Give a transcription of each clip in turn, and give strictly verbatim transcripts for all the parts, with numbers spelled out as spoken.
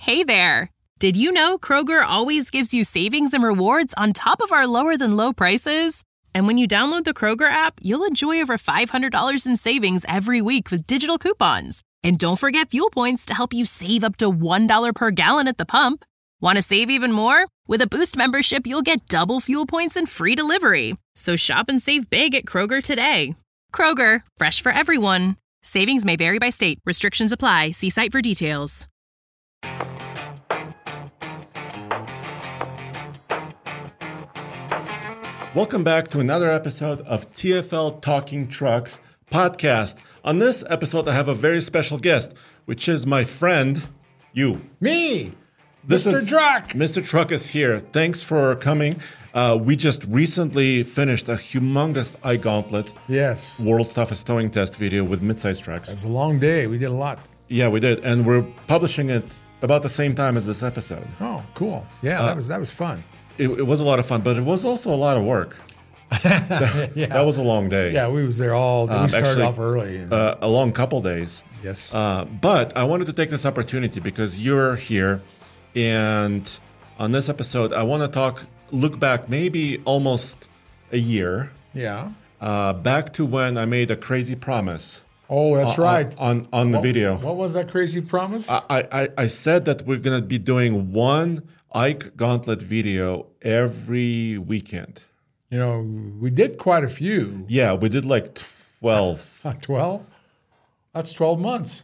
Hey there! Did you know Kroger always gives you savings and rewards on top of our lower-than-low prices? And when you download the Kroger app, you'll enjoy over five hundred dollars in savings every week with digital coupons. And don't forget fuel points to help you save up to one dollar per gallon at the pump. Want to save even more? With a Boost membership, you'll get double fuel points and free delivery. So shop and save big at Kroger today. Kroger, fresh for everyone. Savings may vary by state. Restrictions apply. See site for details. Welcome back to another episode of T F L Talking Trucks podcast. On this episode, I have a very special guest, which is my friend, you. Me, This Mister is- Truck. Mister Truck is here. Thanks for coming. Uh, we just recently finished a humongous iGauntlet Yes, World's Toughest Towing Test video with midsize trucks. it was a long day. We did a lot. Yeah, we did. And we're publishing it about the same time as this episode. Oh, cool. Yeah, Uh, that was that was fun. It, it was a lot of fun, but it was also a lot of work. That, Yeah. that was a long day. Yeah, we was there all. Um, we started actually, off early. And, Uh, a long couple days. yes. Uh, but I wanted to take this opportunity because you're here, and on this episode, I want to talk, look back maybe almost a year, yeah. uh, back to when I made a crazy promise. Oh, that's on- right. On on the What- video, What was that crazy promise? I, I I said that we're gonna be doing one Ike Gauntlet video every weekend. you know, we did quite a few. Yeah, we did like twelve, Twelve. That's twelve months.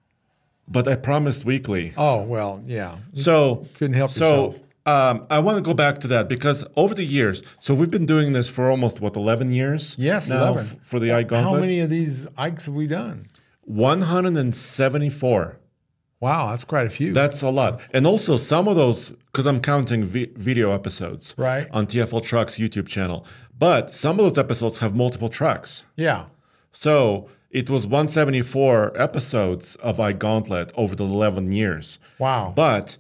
but I promised weekly. Oh well, yeah. So couldn't help so, yourself. Um, I want to go back to that because over the years, so we've been doing this for almost what eleven years. Yes, now eleven f- for the Ike Gauntlet. How many of these Ikes have we done? One hundred and seventy-four. Wow, that's quite a few. That's a lot, and also some of those because I'm counting vi- video episodes Right. on T F L Trucks YouTube channel. But some of those episodes have multiple trucks. yeah. So it was one hundred seventy-four episodes of Ike Gauntlet over the eleven years. Wow. But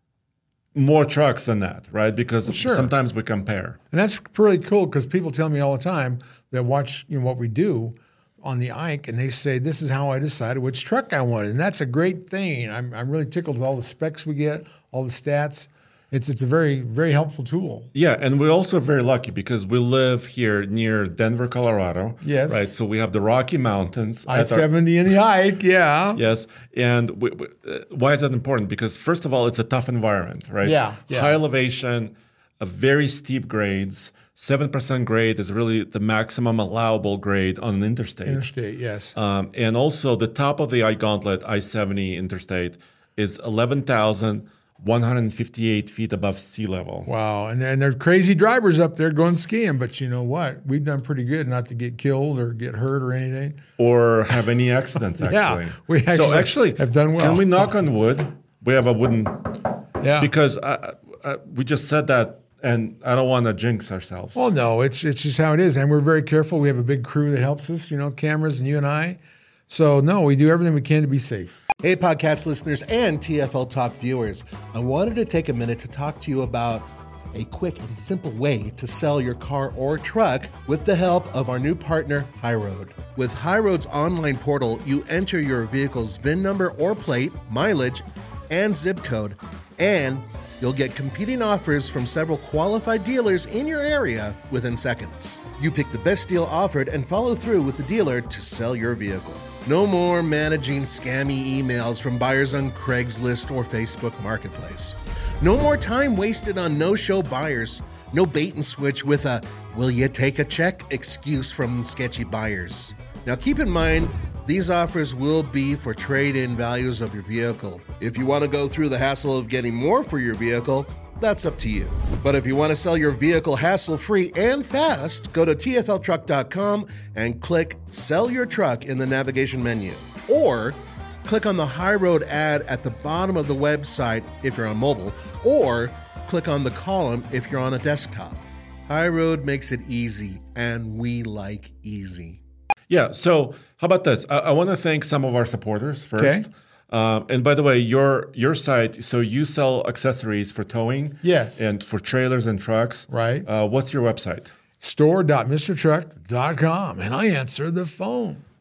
more trucks than that, right? Because sure. sometimes we compare. And that's pretty cool because people tell me all the time that watch you know what we do on the Ike, and they say this is how I decided which truck I wanted, and that's a great thing. I'm I'm really tickled with all the specs we get, all the stats. It's it's a very very helpful tool. Yeah, and we're also very lucky because we live here near Denver, Colorado. Yes. Right. So we have the Rocky Mountains. I at our- seventy in the Ike, yeah. Yes, and we, we, uh, why is that important? Because first of all, it's a tough environment, right? Yeah, yeah. High elevation, a very steep grades. Seven percent grade is really the maximum allowable grade on an interstate. Interstate, yes. Um, and also the top of the I Gauntlet, I seventy interstate, is eleven thousand one hundred fifty-eight feet above sea level. Wow, and and there's crazy drivers up there going skiing, but you know what? We've done pretty good not to get killed or get hurt or anything. Or have any accidents, actually. Yeah, we actually so actually have done well. Can we knock on wood? We have a wooden, Yeah. because I, I, we just said that, and I don't want to jinx ourselves. Well, no, it's it's just how it is, and we're very careful. We have a big crew that helps us, you know, cameras and you and I. So no, we do everything we can to be safe. Hey, podcast listeners and T F L Talk viewers. I wanted to take a minute to talk to you about a quick and simple way to sell your car or truck with the help of our new partner, HighRoad. With HighRoad's online portal, you enter your vehicle's V I N number or plate, mileage, and zip code, and you'll get competing offers from several qualified dealers in your area within seconds. You pick the best deal offered and follow through with the dealer to sell your vehicle. No more managing scammy emails from buyers on Craigslist or Facebook Marketplace. No more time wasted on no-show buyers. No bait and switch with a "will you take a check" excuse from sketchy buyers. Now keep in mind, these offers will be for trade-in values of your vehicle. If you want to go through the hassle of getting more for your vehicle, that's up to you. But if you want to sell your vehicle hassle-free and fast, go to T F L truck dot com and click Sell Your Truck in the navigation menu. Or click on the HighRoad ad at the bottom of the website if you're on mobile, or click on the column if you're on a desktop. HighRoad makes it easy, and we like easy. Yeah. So how about this? I, I want to thank some of our supporters first. Okay. Um, and by the way, your your site, so you sell accessories for towing. Yes. And for trailers and trucks. Right. Uh, what's your website? store dot mister truck dot com, and I answer the phone.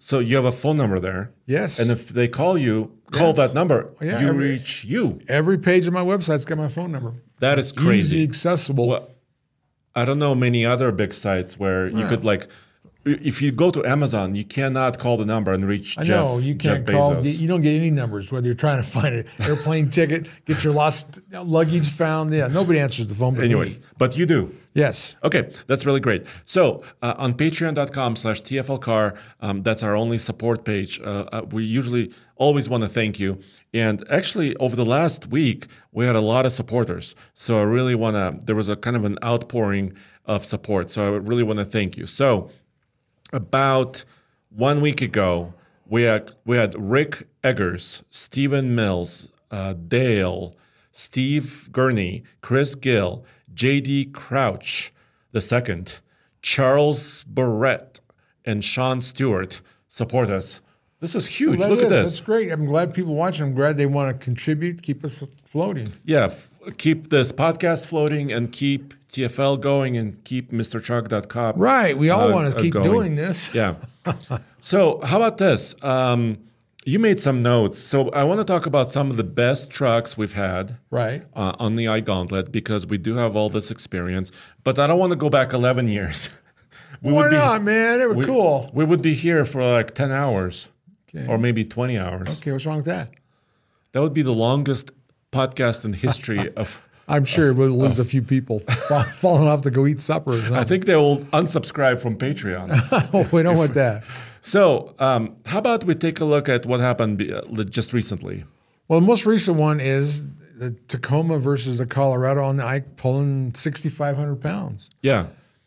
So you have a phone number there. Yes. And if they call you, call Yes. that number. Yeah, you every- reach you. Every page of my website's got my phone number. That is crazy. Easy, accessible. Well, I don't know many other big sites where you Yeah. could like, if you go to Amazon, you cannot call the number and reach I Jeff. know you can't Jeff call. Bezos. You don't get any numbers whether you're trying to find an airplane ticket, get your lost luggage found. Yeah, nobody answers the phone. But Anyways, me. but you do. Yes. Okay, that's really great. So uh, on patreon.com slash TFLcar, um, that's our only support page. Uh, uh, we usually always want to thank you. And actually, over the last week, we had a lot of supporters. So I really want to, there was a kind of an outpouring of support. So I would really want to thank you. So about one week ago, we had, we had Rick Eggers, Stephen Mills, uh, Dale, Steve Gurney, Chris Gill, J D Crouch the second, Charles Barrett, and Sean Stewart support us. This is huge. Well, that Look is. at this. That's great. I'm glad people watching. I'm glad they want to contribute, keep us floating. Yeah, f- keep this podcast floating and keep T F L going and keep Mister Truck dot com. Right. We all uh, want uh, to keep going. doing this. Yeah. So how about this? Um, you made some notes. So I want to talk about some of the best trucks we've had Right. uh, on the iGauntlet because we do have all this experience. But I don't want to go back eleven years. we Why would be, not, man? They were we, cool. We would be here for like ten hours Okay. or maybe twenty hours. Okay, what's wrong with that? That would be the longest podcast in history of... I'm sure we'll lose a few people fa- falling off to go eat supper or something. I think they will unsubscribe from Patreon. oh, we don't want that. So um, how about we take a look at what happened be- uh, just recently? Well, the most recent one is the Tacoma versus the Colorado on the Ike pulling sixty-five hundred pounds. Yeah.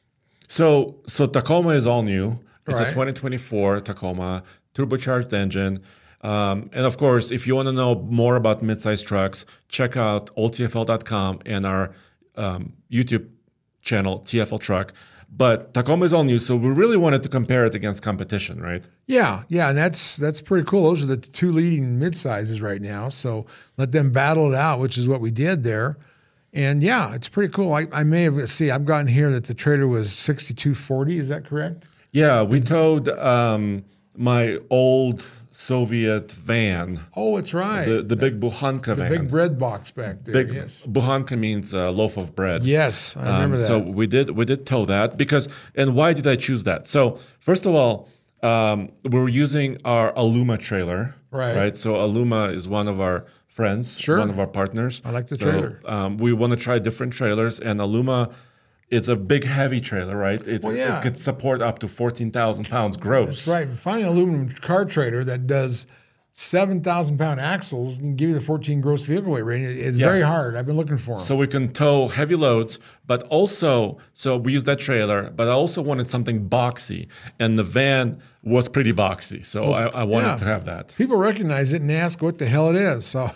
So so Tacoma is all new. It's Right. a twenty twenty-four Tacoma, turbocharged engine. Um, and of course, if you want to know more about midsize trucks, check out old T F L dot com and our um, YouTube channel, T F L Truck. But Tacoma is all new, so we really wanted to compare it against competition, right? Yeah, yeah, and that's that's pretty cool. Those are the two leading mid-sizes right now. So let them battle it out, which is what we did there. And yeah, it's pretty cool. I, I may have see. I've gotten here that the trailer was sixty-two forty. Is that correct? Yeah, we towed um, my old Soviet van, Oh, it's right. the, the big Buhanka The van. big bread box back there. Big yes. Buhanka means uh, loaf of bread. Yes, I remember Um, that. So we did we did tow that because and why did I choose that? So first of all, um, we were using our Aluma trailer, Right. Right. So Aluma is one of our friends, Sure. one of our partners. I like the So, trailer. Um, we want to try different trailers, and Aluma. It's a big, heavy trailer, right? It, Well, yeah. it could support up to fourteen thousand pounds gross. That's right. Finding an aluminum car trailer that does seven thousand pound axles and give you the fourteen gross vehicle weight rating is Yeah. very hard. I've been looking for them. So we can tow heavy loads, but also, so we use that trailer, but I also wanted something boxy. And the van was pretty boxy. So I, I wanted yeah. to have that. People recognize it and ask what the hell it is. So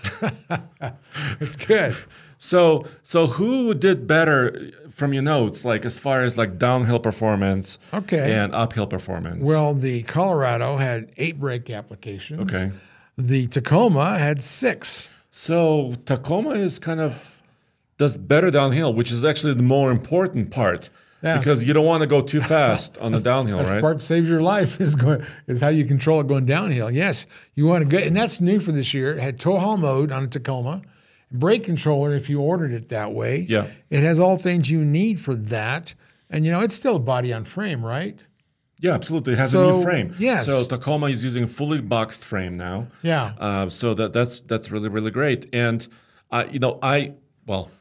it's good. So, so who did better from your notes, like as far as like downhill performance Okay. and uphill performance? Well, the Colorado had eight brake applications. Okay. The Tacoma had six. So Tacoma is kind of does better downhill, which is actually the more important part. Yeah, because you don't want to go too fast on the downhill, That's right? part that saves your life is going is how you control it going downhill. Yes, you want to get, and that's new for this year. It had tow haul mode on a Tacoma, brake controller if you ordered it that way. Yeah. It has all things you need for that, and you know it's still a body on frame, right? Yeah, absolutely. It has a So, new frame. yes. So Tacoma is using a fully boxed frame now. Yeah. Uh, so that that's that's really really great. And uh, you know, I well,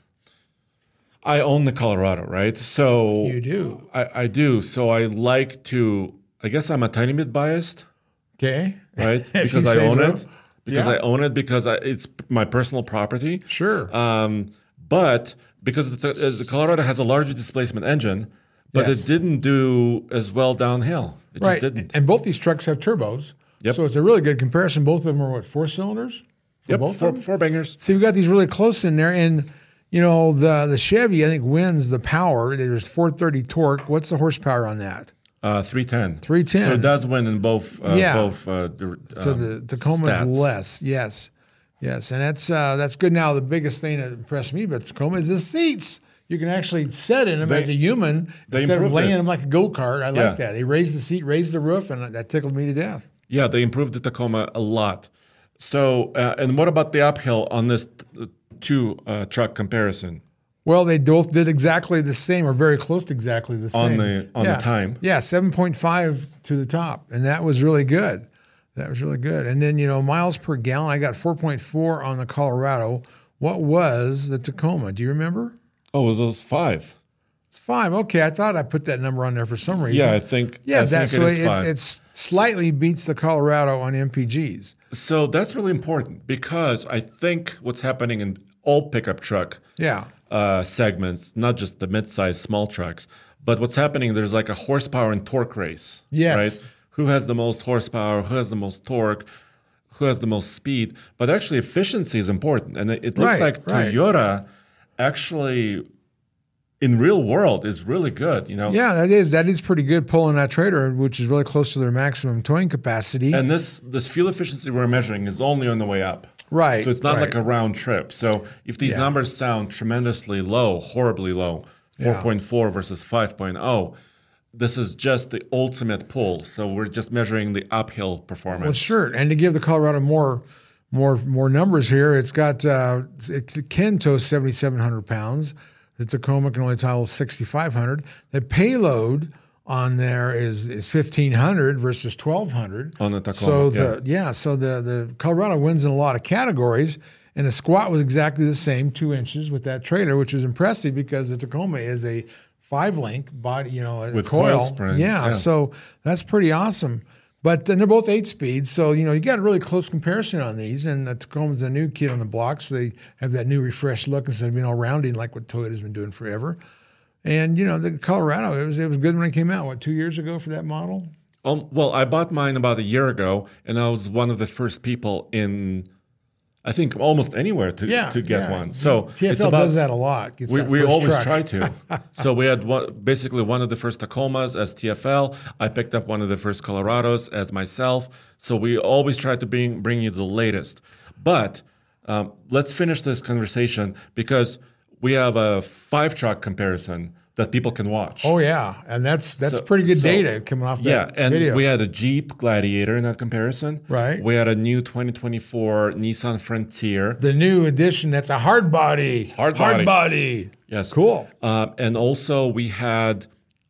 I own the Colorado, right? So You do. I, I do. So I like to. I guess I'm a tiny bit biased, Okay. right? If you Because I say own so. it. Because Yeah. I own it. Because I, it's my personal property. Sure. Um, but because the, uh, the Colorado has a larger displacement engine, but Yes. it didn't do as well downhill. It right. just didn't. And both these trucks have turbos. Yep. So it's a really good comparison. Both of them are what, four cylinders? For Yep, both four, of them? four bangers. See, we've got these really close in there, and you know the the Chevy I think wins the power. There's four thirty torque. What's the horsepower on that? Uh, three ten. three ten. So it does win in both. Uh, Yeah. Both. Uh, the, So um, the Tacoma's stats. less. Yes, yes, and that's uh, that's good. Now the biggest thing that impressed me about Tacoma is the seats. You can actually sit in them They- as a human they instead of improved laying it. them like a go-kart. I Yeah. like that. They raised the seat, raised the roof, and that tickled me to death. Yeah, they improved the Tacoma a lot. So, uh, and what about the uphill on this uh, two uh, truck comparison? Well, they both did exactly the same, or very close to exactly the On same. the- on the yeah. time. Yeah, seven point five to the top. And that was really good. That was really good. And then, you know, miles per gallon, I got four point four on the Colorado. What was the Tacoma? Do you remember? Oh, it was those five? It's five. Okay, I thought I put that number on there for some reason. Yeah, I think. Yeah, I that's think so it is it, five. it's slightly beats the Colorado on M P Gs. So that's really important because I think what's happening in all pickup truck Yeah. uh, segments, not just the mid-size small trucks, but what's happening, there's like a horsepower and torque race. Yes. Right? Who has the most horsepower? Who has the most torque? Who has the most speed? But actually, efficiency is important. And it, it looks Right, like right. Toyota actually, in real world, is really good. You know. Yeah, that is that is pretty good pulling that trailer, which is really close to their maximum towing capacity. And this this fuel efficiency we're measuring is only on the way up. Right, So it's not right. like a round trip. So if these Yeah. numbers sound tremendously low, horribly low, Yeah. four point four versus five point oh, this is just the ultimate pull. So we're just measuring the uphill performance. Well, sure. And to give the Colorado more, more, more numbers here, it's got uh, it can tow seventy-seven hundred pounds. The Tacoma can only tow sixty-five hundred. The payload on there is is fifteen hundred versus twelve hundred On the Tacoma, So the yeah, so the the Colorado wins in a lot of categories. And the squat was exactly the same, two inches with that trailer, which is impressive because the Tacoma is a five-link body, you know, a With coil. coil springs, yeah, yeah. so that's pretty awesome. But then they're both eight speeds, so you know you got a really close comparison on these. And the Tacoma's a new kid on the block, so they have that new refreshed look instead of being all rounding like what Toyota's been doing forever. And you know the Colorado, it was it was good when it came out. What, two years ago for that model? Um, well, I bought mine about a year ago, and I was one of the first people in, I think, almost anywhere to, Yeah, to get yeah. one. So T F L it's about, does that a lot. Gets We, that we first always truck. try to. So we had one, basically one of the first Tacomas as T F L. I picked up one of the first Colorados as myself. So we always try to bring bring you the latest. But um, let's finish this conversation because we have a five truck comparison that people can watch. Oh yeah, and that's that's So- pretty good so- data coming off that Yeah, and video. we had a Jeep Gladiator in that comparison. Right. We had a new twenty twenty-four Nissan Frontier. the new edition that's a hard body. Hard Hard body. body. Yes. Cool. Uh, and also we had,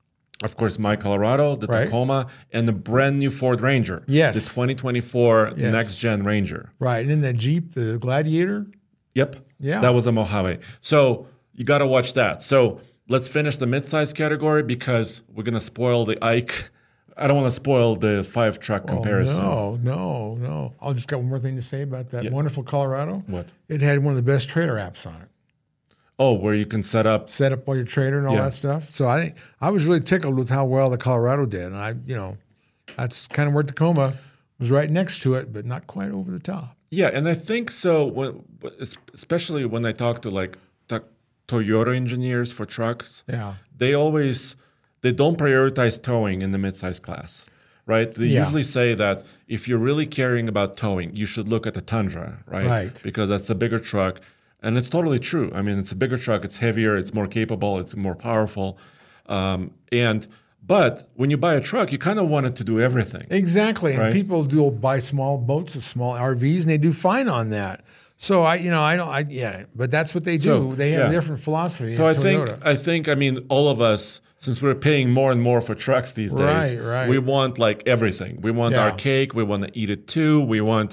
of course, my Colorado, the Right. Tacoma, and the brand new Ford Ranger. Yes. The twenty twenty-four Yes. next gen Ranger. Right, and then the Jeep, the Gladiator. Yep. Yeah. That was a Mojave. So you got to watch that. So let's finish the midsize category because we're going to spoil the Ike. I don't want to spoil the five truck comparison. Oh, no, no, no. I'll just got one more thing to say about that Yeah. wonderful Colorado. What? It had one of the best trailer apps on it. Oh, where you can set up. Set up all your trailer and all Yeah. that stuff. So I I was really tickled with how well the Colorado did. And I, you know, that's kind of where Tacoma was right next to it, but not quite over the top. Yeah, and I think so. When, especially when I talk to like to- Toyota engineers for trucks, Yeah. they always they don't prioritize towing in the midsize class, right? They Yeah. usually say that if you're really caring about towing, you should look at the Tundra, right? Right. Because that's the bigger truck, and it's totally true. I mean, it's a bigger truck, it's heavier, it's more capable, it's more powerful, um, and but when you buy a truck, you kind of want it to do everything. Exactly. And Right. people do buy small boats and small R Vs, and they do fine on that. So I, you know, I don't, I yeah, but that's what they do. So, they have a yeah. different philosophy. So I at think Toyota. I think I mean all of us, since we're paying more and more for trucks these days, Right, right. we want like everything. We want Yeah. our cake. We want to eat it too. We want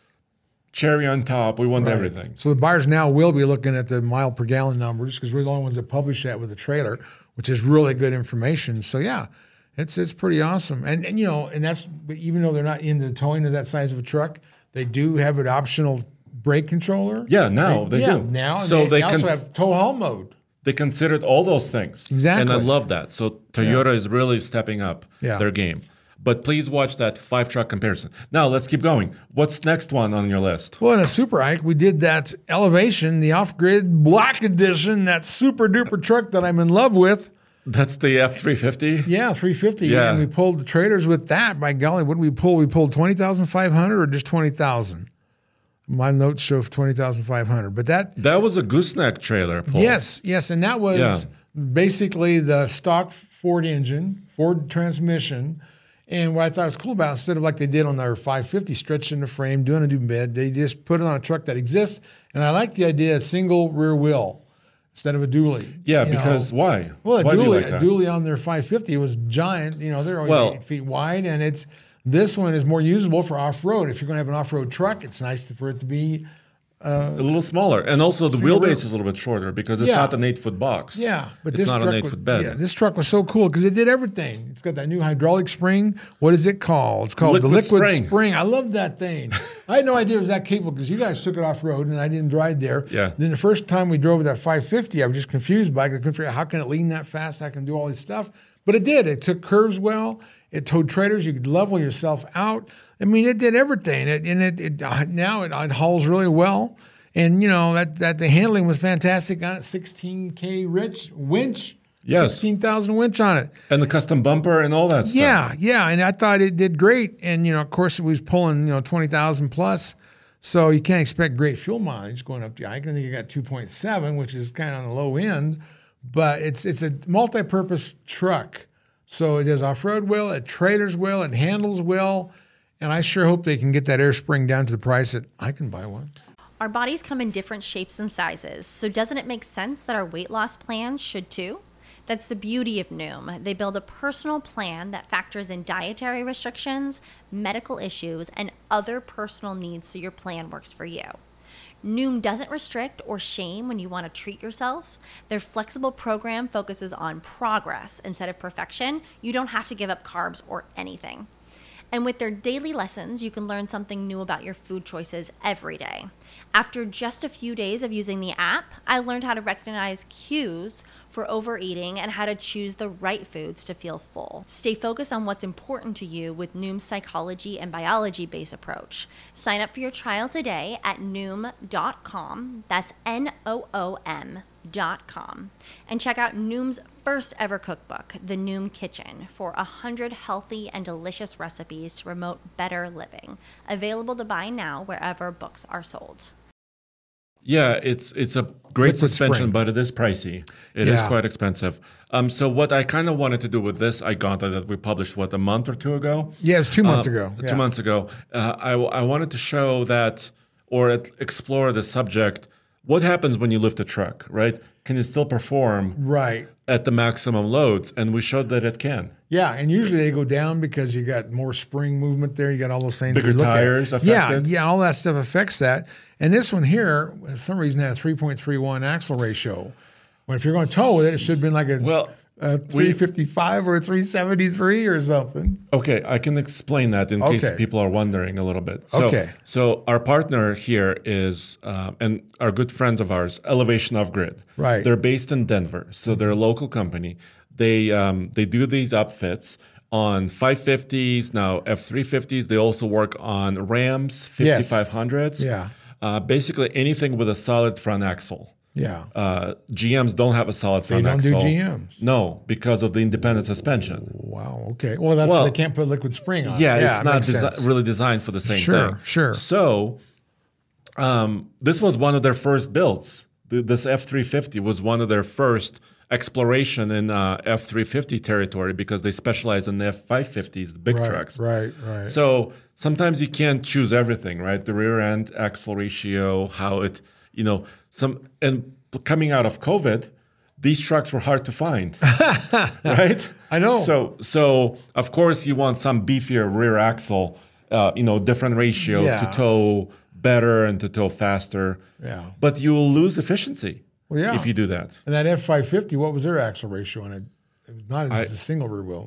cherry on top. We want Right. everything. So the buyers now will be looking at the mile per gallon numbers because we're the only ones that publish that with the trailer, which is really good information. So yeah, it's it's pretty awesome. And and you know, and that's but even though they're not into towing of that size of a truck, they do have an optional brake controller. Yeah, now they, yeah, do. now and so they, they, they also cons- have tow haul mode. they considered all those things. Exactly. And I love that. So Toyota is really stepping up Yeah. their game. But please watch that five truck comparison. Now let's keep going. What's next one on your list? Well, in a Super Ike, we did that Elevation, the off-grid Black Edition, that super duper truck that I'm in love with. That's the F three fifty. Yeah, three fifty. Yeah. And we pulled the trailers with that. By golly, what did we pull? We pulled twenty thousand five hundred or just twenty thousand? My notes show twenty thousand five hundred. But that That was a gooseneck trailer, Paul. yes, yes, and that was Yeah. basically the stock Ford engine, Ford transmission. And what I thought was cool about it, instead of like they did on their five fifty, stretching the frame, doing a new bed, they just put it on a truck that exists. And I like the idea of single rear wheel instead of a dually. Yeah, you because know. why? Well, a why do you dually, like a that? dually on their five fifty was giant. You know, they're only Well- eight feet wide, and it's this one is more usable for off road. If you're going to have an off road truck, it's nice for it to be. a little smaller, and also the single wheelbase rear. is a little bit shorter because it's Yeah. not an eight-foot box. Yeah, but it's this not truck an was- eight-foot bed. Yeah, this truck was so cool because it did everything. It's got that new hydraulic spring. What is it called? It's called the Liquid liquid spring. spring. I love that thing. I had no idea it was that capable because you guys took it off road and I didn't drive there. Yeah. Then the first time we drove that five fifty, I was just confused by it. I couldn't figure out how can it lean that fast? How can it do all this stuff? But it did. It took curves well. It towed trailers. You could level yourself out. I mean, it did everything. It, and it, it uh, now it, it hauls really well. And you know that that the handling was fantastic on it. sixteen K rich winch, Yes. sixteen thousand winch on it. And the custom bumper and all that stuff. Yeah, yeah, and I thought it did great. And you know, of course, it was pulling you know twenty thousand plus, so you can't expect great fuel mileage going up the Ike. I think it got two point seven, which is kind of on the low end, but it's it's a multi-purpose truck. So it does off-road well, it trailers well, it handles well, and I sure hope they can get that air spring down to the price that I can buy one. Our bodies come in different shapes and sizes, so doesn't it make sense that our weight loss plans should too? That's the beauty of Noom. They build a personal plan that factors in dietary restrictions, medical issues, and other personal needs so your plan works for you. Noom doesn't restrict or shame when you want to treat yourself. Their flexible program focuses on progress instead of perfection. You don't have to give up carbs or anything. And with their daily lessons, you can learn something new about your food choices every day. After just a few days of using the app, I learned how to recognize cues for overeating and how to choose the right foods to feel full. Stay focused on what's important to you with Noom's psychology and biology-based approach. Sign up for your trial today at noom dot com. That's N O O M dot com. And check out Noom's first ever cookbook, The Noom Kitchen, for one hundred healthy and delicious recipes to promote better living. Available to buy now wherever books are sold. Yeah, it's it's a great Liquid suspension, spring. but it is pricey. It is Yeah. quite expensive. Um, so what I kind of wanted to do with this iGauntlet that we published, what, a month or two ago? Yeah, it's two months Uh, ago. Two Yeah. months ago. Uh, I, I wanted to show that, or at- explore the subject, what happens when you lift a truck, right? Can it still perform Right. at the maximum loads? And we showed that it can. Yeah, and usually they go down because you got more spring movement there. You got all those things. Bigger we look at. tires Yeah, affected. yeah, all that stuff affects that. And this one here, for some reason, had a three point three one axle ratio. When if you're going to tow with it, it should have been like a, Well, a three fifty-five or a three seventy-three or something. Okay, I can explain that in case Okay. people are wondering a little bit. So, Okay. So our partner here is, uh, and are good friends of ours, Elevation Off Grid. Right. They're based in Denver, so they're a local company. They um, they do these upfits on five fifties, now F three fifties. They also work on Rams, fifty-five hundreds. Yeah. Uh, basically anything with a solid front axle. Yeah. Uh, G Ms don't have a solid front don't do axle. G Ms. No, because of the independent suspension. Wow. Okay. Well, that's Well, they can't put liquid spring on. Yeah, it. it's it not makes desi- sense. really designed for the same Sure, thing. sure. So, um, this was one of their first builds. Th- This F three fifty was one of their first exploration in uh, F three fifty territory because they specialize in the F five fifties, the big right, trucks. Right. Right. So sometimes you can't choose everything, right? The rear end axle ratio, how it, you know, some and coming out of COVID, these trucks were hard to find, right? I know. So, so of course you want some beefier rear axle, uh, you know, different ratio Yeah. to tow better and to tow faster. Yeah. But you will lose efficiency Well, yeah. if you do that. And that F five fifty, what was their axle ratio on it? It was not as a single rear wheel.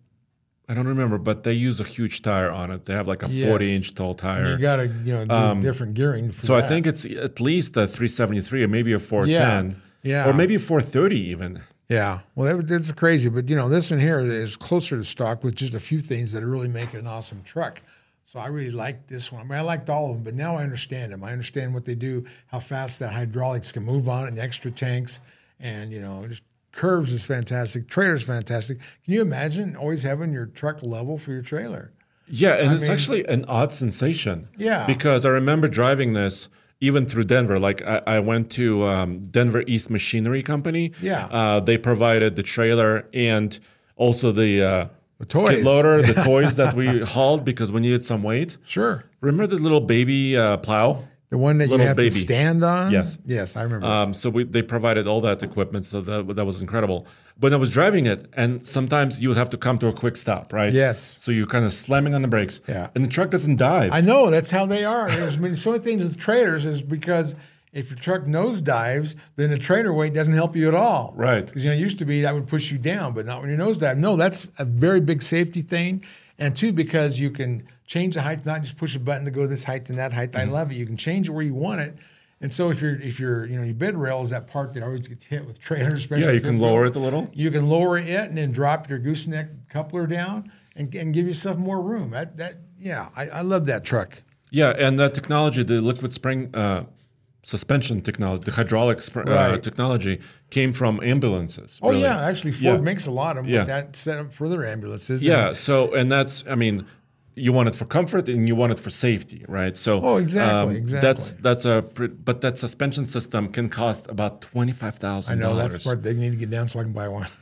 I don't remember, but they use a huge tire on it. They have like a Yes. forty inch tall tire. You got to you know do different gearing. For So I that. think it's at least a three seventy-three or maybe a four ten. Yeah. Or maybe four thirty even. Yeah, well, that, that's crazy. But, you know, this one here is closer to stock with just a few things that really make it an awesome truck. So I really liked this one. I mean, I liked all of them, but now I understand them. I understand what they do, how fast that hydraulics can move on it, and the extra tanks. And, you know, just curves is fantastic. Trailer's fantastic. Can you imagine always having your truck level for your trailer? Yeah, and I it's mean- actually an odd sensation. Yeah. Because I remember driving this even through Denver. Like I, I went to um, Denver East Machinery Company. Yeah. Uh, they provided the trailer and also the, uh, The toys. skid loader, the toys that we hauled because we needed some weight. Sure. Remember the little baby uh, plow? The one that you Little have baby. to stand on? Yes. Yes, I remember. Um, so we, they provided all that equipment, so that that was incredible. When I was driving it, and sometimes you would have to come to a quick stop, right? Yes. So you're kind of slamming on the brakes, Yeah. and the truck doesn't dive. I know, that's how they are. There's been so many things with trailers is because if your truck nose dives, then the trailer weight doesn't help you at all. Right. Because, you know, it used to be that would push you down, but not when your nose dive. No, that's a very big safety thing. And two, because you can change the height, not just push a button to go this height and that height. Mm-hmm. I love it. You can change it where you want it. And so if you're, if you're, you know, your bed rail is that part that always gets hit with trailers, especially Yeah, you fifth can lower wheels. it a little. You can lower it and then drop your gooseneck coupler down and, and give yourself more room. That, that yeah, I, I love that truck. Yeah, and that technology, the liquid spring uh, suspension technology, the hydraulic sp- uh, Right. technology, came from ambulances. Oh really. yeah, actually Ford Yeah. makes a lot of them Yeah. with that set up for their ambulances. Yeah. And- So, and that's, I mean, you want it for comfort and you want it for safety, right? So, Oh, exactly, exactly. That's that's a, pre- but that suspension system can cost about twenty five I thousand know dollars. that's the part they need to get down so I can buy one.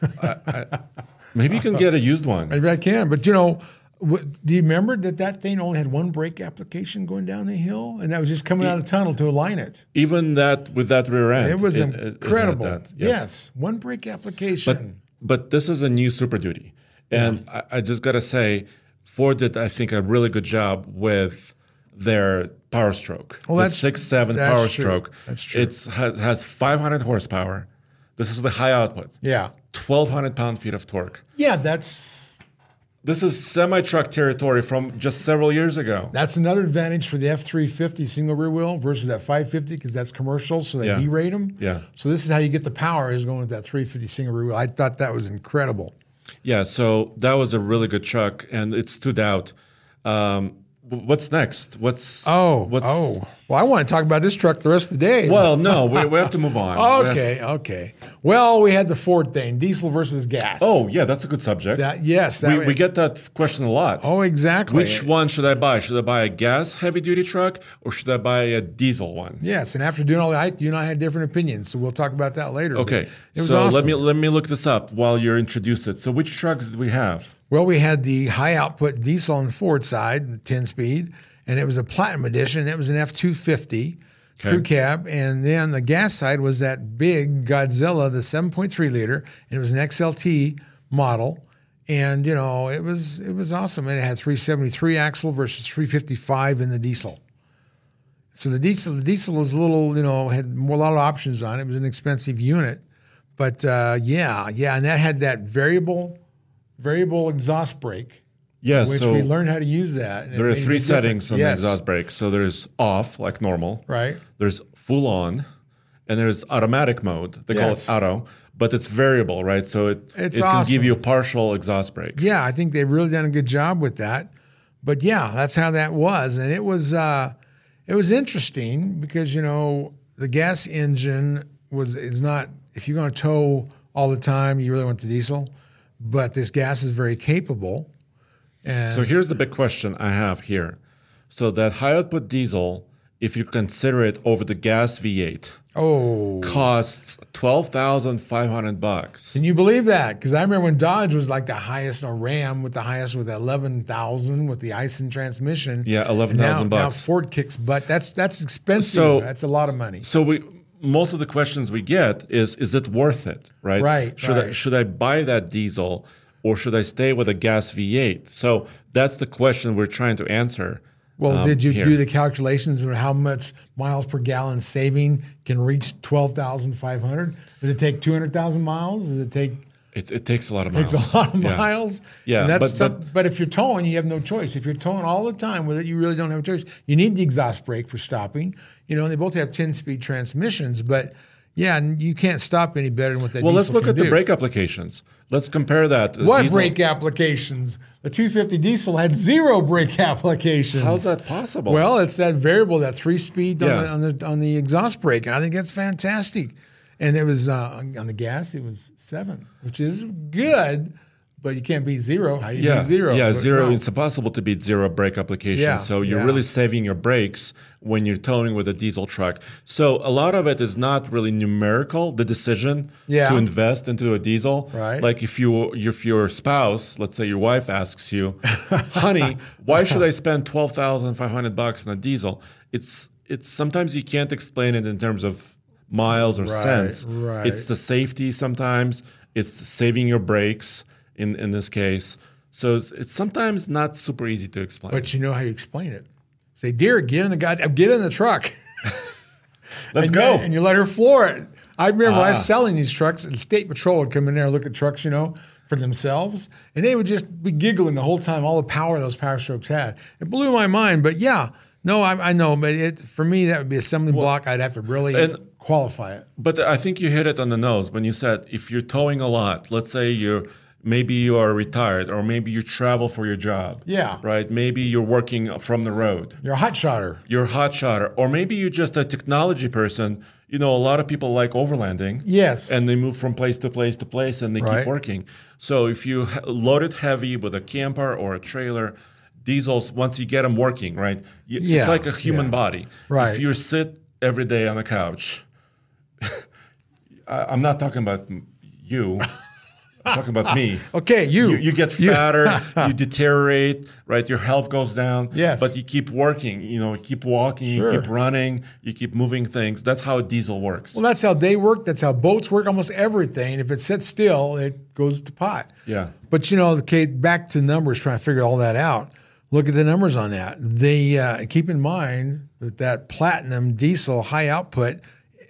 Maybe you can get a used one. Maybe I can, but you know, what, do you remember that that thing only had one brake application going down the hill, and that was just coming out of the tunnel to align it? Even that with that rear end, It was it- it- it had incredible. that, yes. one brake application. But but this is a new Super Duty, and I, I just gotta say, Ford did I think a really good job with their Power Stroke. Well, the that's- six seven that's Power true. Stroke. That's true. It's has, has five hundred horsepower. This is the high output. yeah, twelve hundred pound feet of torque. yeah, that's This is semi truck territory from just several years ago. that's another advantage for the F three fifty single rear wheel versus that five fifty because that's commercial, so they Yeah. derate them. Yeah. So this is how you get the power is going with that three fifty single rear wheel. I thought that was incredible. Yeah, so that was a really good truck, and it stood out. Um, w- what's next? What's Oh, What's, oh. Well, I want to talk about this truck the rest of the day. Well, no, we, we have to move on. We have- okay, okay. Well, we had the Ford thing, diesel versus gas. Oh, yeah, that's a good subject. that yes. That we, we get that question a lot. Oh, exactly. Which one should I buy? Should I buy a gas heavy duty truck or should I buy a diesel one? Yes, and after doing all that, you and I had different opinions, so we'll talk about that later. Okay, But it was so awesome. let me let me look this up while you're introduced it. So which trucks did we have? Well, we had the high output diesel on the Ford side, ten speed, and it was a platinum edition. It was an F two fifty Okay. crew cab, and then the gas side was that big Godzilla, the seven point three liter, and it was an X L T model. And you know, it was it was awesome. And it had three seventy-three axle versus three fifty-five in the diesel. So the diesel, the diesel was a little, you know, had more, a lot of options on it. It was an expensive unit, but uh, yeah, yeah, and that had that variable, variable exhaust brake, Yeah, which so we learned how to use that. and it there are made a three big settings difference. on Yes. the exhaust brake. So there's off, like normal. Right. There's full on, and there's automatic mode. They Yes. call it auto, but it's variable, right? So it, It's it can give awesome. you a partial exhaust brake. Yeah, I think they've really done a good job with that. But yeah, that's how that was, and it was uh, it was interesting because you know the gas engine was is not if you're going to tow all the time, you really want the diesel, but this gas is very capable. And So here's the big question I have here. So that high output diesel, if you consider it over the gas V eight, oh, costs twelve thousand five hundred bucks. can you believe that? Because I remember when Dodge was like the highest, or Ram with the highest with eleven thousand with the Aisin transmission. Yeah, eleven And now- thousand Now bucks. Ford kicks butt. That's that's expensive. So- that's a lot of money. So we most of the questions we get is is it worth it, right? Right, Should I right. should I buy that diesel or should I stay with a gas V eight? So that's the question we're trying to answer. Well, um, did you here. do the calculations of how much miles per gallon saving can reach twelve thousand five hundred? Does it take two hundred thousand miles? Does it take It, it takes a lot of takes miles. a lot of Yeah. miles? Yeah, And that's but- some- but- but if you're towing, you have no choice. If you're towing all the time with it, you really don't have a choice. You need the exhaust brake for stopping. You know, and they both have ten-speed transmissions, but yeah, and you can't stop any better than what that Well, let's diesel look can at the do. brake applications. Let's compare that. The What diesel- brake applications? The two fifty diesel had zero brake applications. How's that possible? Well, it's that variable, that three speed Yeah. on, the, on the on the exhaust brake, and I think that's fantastic. And it was uh, on the gas, it was seven, which is good, but you can't beat zero. How you Yeah, beat zero? yeah, But zero. no. It's impossible to beat zero brake application. Yeah, so you're yeah. really saving your brakes when you're towing with a diesel truck. So a lot of it is not really numerical. The decision Yeah. to invest into a diesel, Right. like if you if your spouse, let's say your wife, asks you, "Honey, why should I spend twelve thousand five hundred bucks on a diesel?" It's it's sometimes you can't explain it in terms of miles or Right, cents. right. It's the safety sometimes. It's saving your brakes in, in this case. So it's, it's sometimes not super easy to explain. But you know how you explain it. Say, dear, get in the god, get in the truck. Let's and go. You, and you let her floor it. I remember when I Ah. was selling these trucks, and State Patrol would come in there and look at trucks, you know, for themselves, and they would just be giggling the whole time, all the power those Power Strokes had. It blew my mind, but yeah, no, I, I know, but it for me that would be assembly block. I'd have to really and- qualify it. But I think you hit it on the nose when you said if you're towing a lot, let's say you're maybe you are retired or maybe you travel for your job. Yeah. Right? Maybe you're working from the road. You're a hot shotter. You're a hot shotter. Or maybe you're just a technology person. You know, a lot of people like overlanding. Yes. And they move from place to place to place and they Right. keep working. So if you ha- load it heavy with a camper or a trailer, diesels, once you get them working, right? You, Yeah, It's like a human yeah. body. Right. If you sit every day on a couch, I, I'm not talking about m- you. I'm talking about me. Okay, you. You, you get You- fatter, you deteriorate, right? Your health goes down. Yes. But you keep working, you know, you keep walking, Sure. you keep running, you keep moving things. That's how a diesel works. Well, that's how they work. That's how boats work. Almost everything. If it sits still, it goes to pot. Yeah. But you know, okay, back to numbers, trying to figure all that out. Look at the numbers on that. They uh, keep in mind that that platinum diesel high output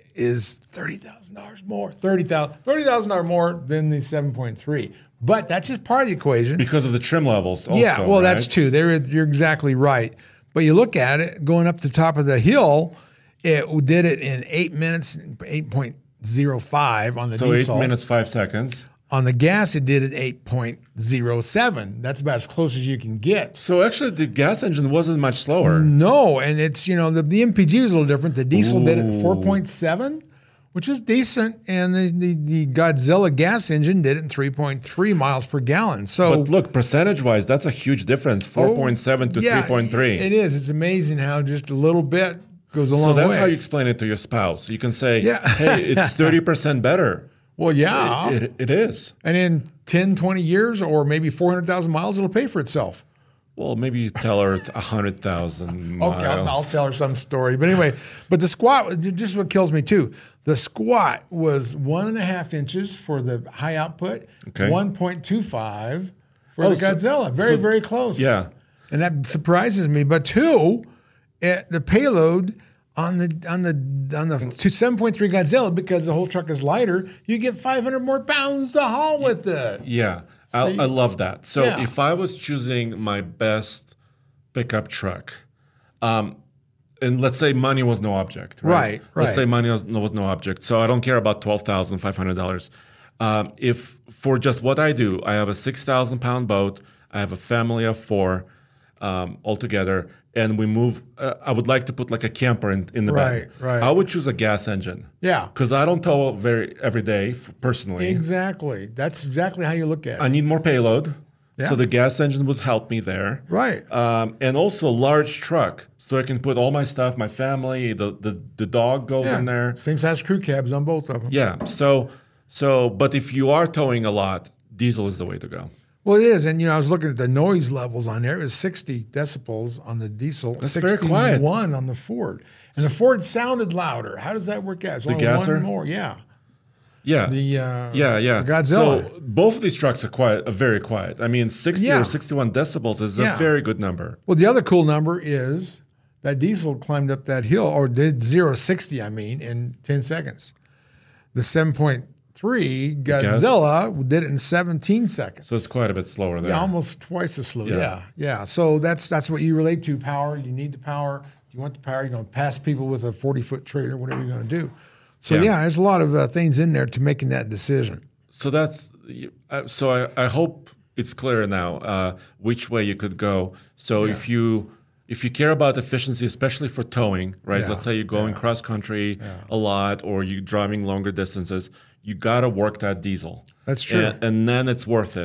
is thirty thousand dollars more, thirty thousand dollars thirty thousand dollars more than the seven point three. But that's just part of the equation. Because of the trim levels also, yeah, well, that's right? two. There, you're exactly right. But you look at it, going up the top of the hill, it did it in eight minutes, eight point oh five on the So diesel. eight minutes, five seconds. On the gas, it did it eight point oh seven. That's about as close as you can get. So actually the gas engine wasn't much slower. No, and it's, you know, the, the M P G was a little different. The diesel did it Ooh. four point seven, which is decent, and the, the, the Godzilla gas engine did it in three point three miles per gallon. So But look, percentage-wise, that's a huge difference, four point seven to Oh, yeah, three point three. It is. It's amazing how just a little bit goes a long So way. that's how you explain it to your spouse. You can say, Yeah. hey, it's thirty percent better. Well, yeah. It, it, it is. and in ten, twenty years or maybe four hundred thousand miles, it'll pay for itself. Well, maybe you tell her one hundred thousand miles. Okay, I'll, I'll tell her some story. But anyway, but the squat, just what kills me too. The squat was one and a half inches for the high output, Okay. one point two five for Oh, the so- Godzilla. Very, so- very close. yeah. And that surprises me. But two, it, the payload on the on the on the seven point three Godzilla, because the whole truck is lighter, you get five hundred more pounds to haul with it. Yeah, See? I, I love that. So Yeah. if I was choosing my best pickup truck, um, and let's say money was no object, right? Right, right. Let's say money was no, was no object. So I don't care about twelve thousand five hundred dollars. Um, if for just what I do, I have a six thousand pound boat. I have a family of four um, altogether, and we move. Uh, I would like to put like a camper in, in the Right, bed. right. I would choose a gas engine. Yeah. Because I don't tow very every day f- personally. Exactly. That's exactly how you look at it. I need more payload, Yeah. so the gas engine would help me there. Right. Um, and also a large truck, so I can put all my stuff, my family, the the, the dog goes in there. Same size crew cabs on both of them. Yeah. So so, but if you are towing a lot, diesel is the way to go. Well, it is. And, you know, I was looking at the noise levels on there. It was sixty decibels on the diesel, That's very quiet. sixty-one on the Ford. And the Ford sounded louder. How does that work out? It's only gasser? one more. Yeah. Yeah. The uh, yeah, yeah. the Godzilla. So both of these trucks are quiet, are very quiet. I mean, sixty Yeah. or sixty-one decibels is Yeah. a very good number. Well, the other cool number is that diesel climbed up that hill, or did zero to sixty, I mean, in ten seconds. The seven point three gas? Godzilla did it in seventeen seconds. So it's quite a bit slower there. Yeah, almost twice as slow. Yeah. Yeah. yeah, So that's that's what you relate to. Power. You need the power. You want the power. You're going to pass people with a forty foot trailer. Whatever you're going to do. So Yeah. yeah, there's a lot of uh, things in there to making that decision. So that's uh, so. I, I hope it's clear now uh, which way you could go. So Yeah. if you if you care about efficiency, especially for towing, right? Yeah. Let's say you're going cross country a lot, or you're driving longer distances. You got to work that diesel. That's true. and, and then it's worth it.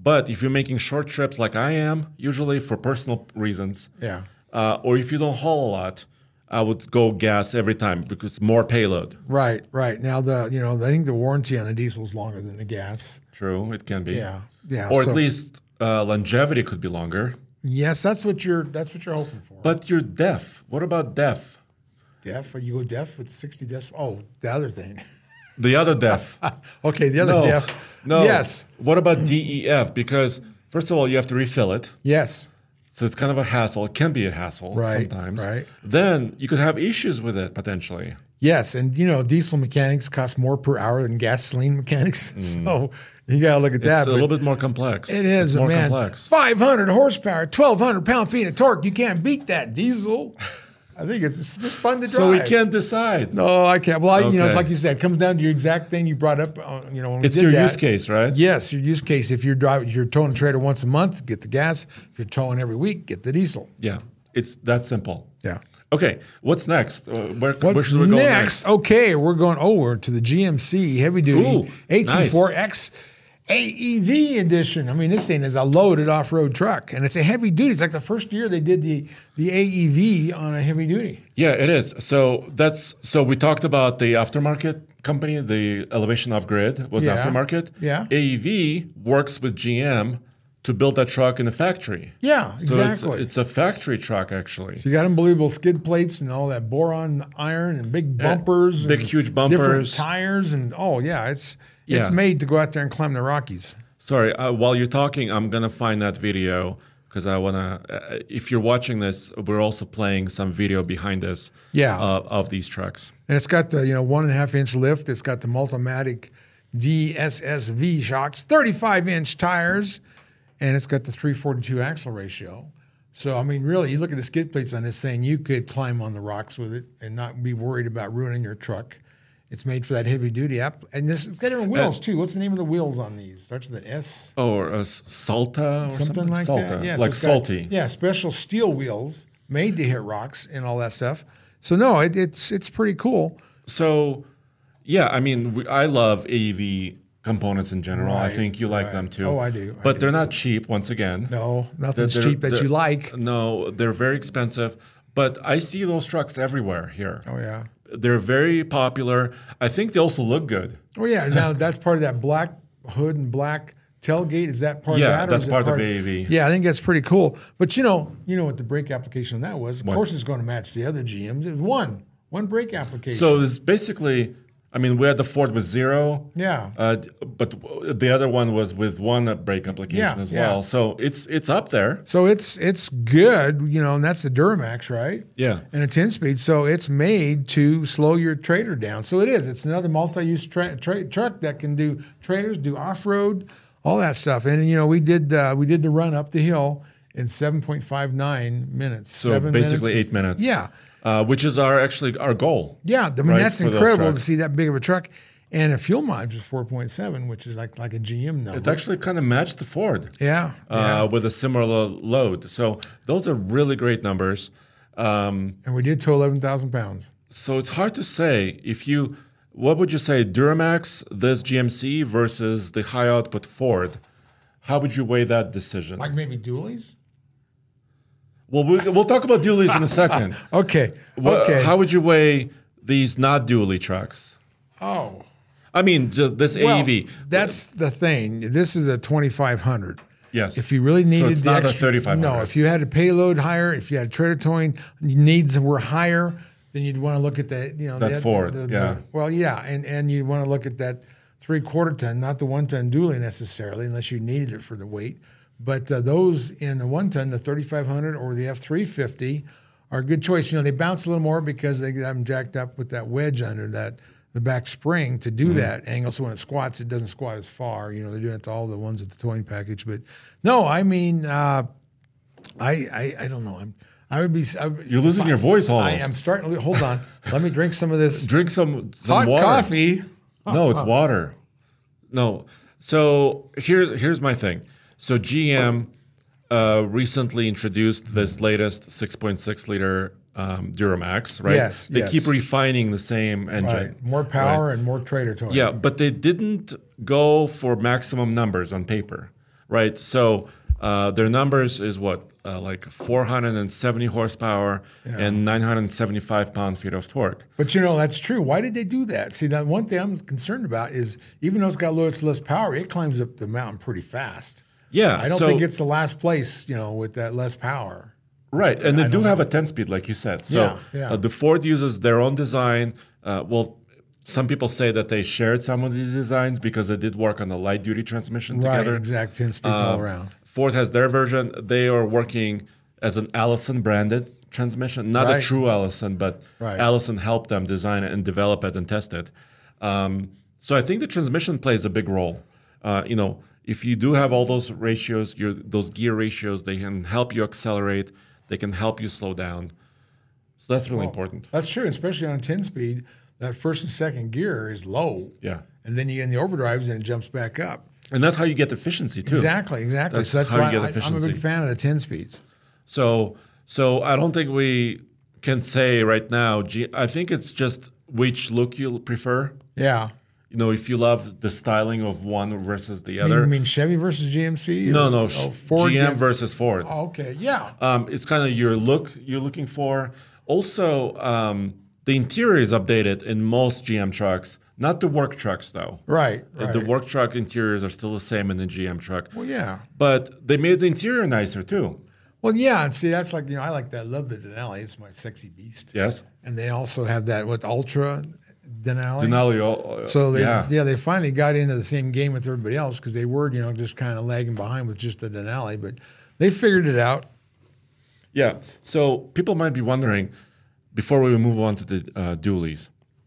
But if you're making short trips like I am, usually for personal reasons, Yeah. uh, or if you don't haul a lot, I would go gas every time because more payload. Right, right. Now the you know I think the warranty on the diesel is longer than the gas. True, it can be. Yeah, yeah. Or so- at least uh, longevity could be longer. Yes, that's what you're that's what you're hoping for. But you're deaf. What about deaf? Deaf? You go deaf with sixty decibels? Oh, the other thing. The other deaf. Okay, the other no, deaf. no. Yes. What about D E F? Because first of all, you have to refill it. Yes. So it's kind of a hassle. It can be a hassle Right, sometimes. right. Then you could have issues with it potentially. Yes, and you know, diesel mechanics cost more per hour than gasoline mechanics. So you got to look at that. It's a but little bit more complex. It is, it's more man. complex. five hundred horsepower, twelve hundred pound-feet of torque. You can't beat that diesel. I think it's just just fun to drive. So we can't decide. No, I can't. Well, I, you know, it's Okay. like you said, it comes down to your exact thing you brought up. Uh, you know, when we It's did your that. use case, right? Yes, your use case. If you're driving, if you're towing a trailer once a month, get the gas. If you're towing every week, get the diesel. Yeah. It's that simple. Yeah. Okay. What's next? Uh, where, where What's should we go next? Okay, we're going over to the G M C heavy duty Ooh, A T four X A E V edition. I mean, this thing is a loaded off-road truck, and it's a heavy duty. It's like the first year they did the the A E V on a heavy duty. Yeah, it is. So that's so we talked about the aftermarket company, the Elevation Off Grid was Yeah. aftermarket. Yeah. A E V works with G M to build that truck in the factory. Yeah, So exactly. it's, it's a factory truck actually. You got unbelievable skid plates and all that boron iron and big bumpers, big, and huge different bumpers. tires, and oh yeah, it's it's Yeah. made to go out there and climb the Rockies. Sorry, uh, while you're talking, I'm gonna find that video because I wanna. Uh, if you're watching this, we're also playing some video behind us. Yeah. Uh, of these trucks. And it's got the you know one and a half inch lift. It's got the Multimatic D S S V shocks, thirty-five inch tires, and it's got the three forty-two axle ratio. So I mean, really, you look at the skid plates on this thing, you could climb on the rocks with it and not be worried about ruining your truck. It's made for that heavy duty app, and this it's got different wheels too. What's the name of the wheels on these? Starts with an S. Oh, or a s- Salta or something, Something like Salta. that. Yeah, so like it's got- salty. yeah, special steel wheels made to hit rocks and all that stuff. So no, it, it's it's pretty cool. So, yeah, I mean, we, I love A E V components in general. I Right, think you like right. them too. Oh, I do, I But do. they're not cheap. Once again, No, nothing's They're- cheap that they're- you like. No, they're very expensive. But I see those trucks everywhere here. Oh yeah. They're very popular. I think they also look good. Oh yeah. Now that's part of that black hood and black tailgate. Is that part Yeah, of that? or that's is it part of A E V. Yeah, I think that's pretty cool. But you know, you know what the brake application on that was? Of What? course, it's going to match the other G Ms. It was one, one brake application. So it's basically, I mean, we had the Ford with zero. yeah. Uh, d- but w- the other one was with one brake application Yeah, as yeah. well. So it's it's up there. So it's it's good, you know, and that's the Duramax, right? Yeah. And a ten speed. So it's made to slow your trailer down. So it is. It's another multi-use tra- tra- truck that can do trailers, do off-road, all that stuff. And you know, we did uh, we did the run up the hill in seven point five nine minutes. So Seven basically minutes. eight minutes. Yeah. Uh, which is our actually our goal. Yeah. I mean, Right, that's for those incredible to trucks. see that big of a truck. And a fuel mileage is four point seven, which is like like a G M number. It's actually kind of matched the Ford. yeah. Uh, yeah. with a similar load. So those are really great numbers. Um, And we did tow eleven thousand pounds. so it's hard to say if you, what would you say, Duramax, this G M C versus the high output Ford? How would you weigh that decision? Like maybe dualies? well, we, we'll talk about dualies in a second. Okay. Wha- Okay. How would you weigh these not dually trucks? oh. I mean, ju- this Well, A E V. that's the thing. This is a twenty-five hundred. Yes. If you really needed so it's the not extra, a thirty-five hundred. no. If you had a payload higher, if you had trailer towing needs were higher, then you'd want to look at the you know That the, Ford, the- the- yeah. well, yeah, and and you'd want to look at that three quarter ton, not the one ton dually necessarily, unless you needed it for the weight. But uh, those in the one ton, the thirty-five hundred or the F three fifty, are a good choice. You know, they bounce a little more because they have them jacked up with that wedge under that. The back spring to do Mm-hmm. that angle. So when it squats, it doesn't squat as far. You know, they're doing it to all the ones at the towing package. But no, I mean, uh, I, I I don't know. I'm I would be. I, would- You're losing your voice I almost. am starting to. Hold on. Let me drink some of this Drink some, some hot water. coffee. No, it's water. No. So here's here's my thing. So G M uh, recently introduced this latest six point six liter um, Duramax, right? Yes, They yes. keep refining the same engine. Right. More power and more trailer towing. Yeah, but they didn't go for maximum numbers on paper, right? So uh, their numbers is what, uh, like four hundred seventy horsepower Yeah. and nine hundred seventy-five pound-feet of torque. But you know, that's true. Why did they do that? See, that one thing I'm concerned about is even though it's got loads less power, it climbs up the mountain pretty fast. Yeah, I don't so, think it's the last place, you know, with that less power. right, and they I do don't have know. a ten-speed, like you said. So Yeah, yeah. Uh, the Ford uses their own design. Uh, well, some people say that they shared some of these designs because they did work on the light-duty transmission Right, together. exact ten speeds all Um, around. Ford has their version. They are working as an Allison branded transmission, not a Right. true Allison, but Right. Allison helped them design it and develop it and test it. Um, so I think the transmission plays a big role. Uh, you know, if you do have all those ratios, your those gear ratios, they can help you accelerate. They can help you slow down. So that's really important. That's true, especially on a ten speed. That first and second gear is low. Yeah, And then you get in the overdrives and it jumps back up. and that's how you get efficiency too. Exactly, exactly. That's so that's how you why get I, I'm a efficiency. big fan of the ten speeds. So, so I don't think we can say right now. G- I think it's just which look you prefer. Yeah. You know, if you love the styling of one versus the You other. mean, you mean Chevy versus G M C? no, or- no, oh, sh- Ford G M against- versus Ford. Oh, okay, yeah. Um, it's kind of your look you're looking for. Also, um, the interior is updated in most G M trucks. Not the work trucks, though. Right, Uh, right. The work truck interiors are still the same in the G M truck. Well, yeah. But they made the interior nicer, too. Well, yeah, and see, that's like, you know, I like that. I love the Denali. It's my sexy beast. Yes? And they also have that, what, Ultra Denali? Denali, uh, So they, yeah. yeah. they finally got into the same game with everybody else because they were, you know, just kind of lagging behind with just the Denali, but they figured it out. Yeah. So people might be wondering, before we move on to the uh, dualies,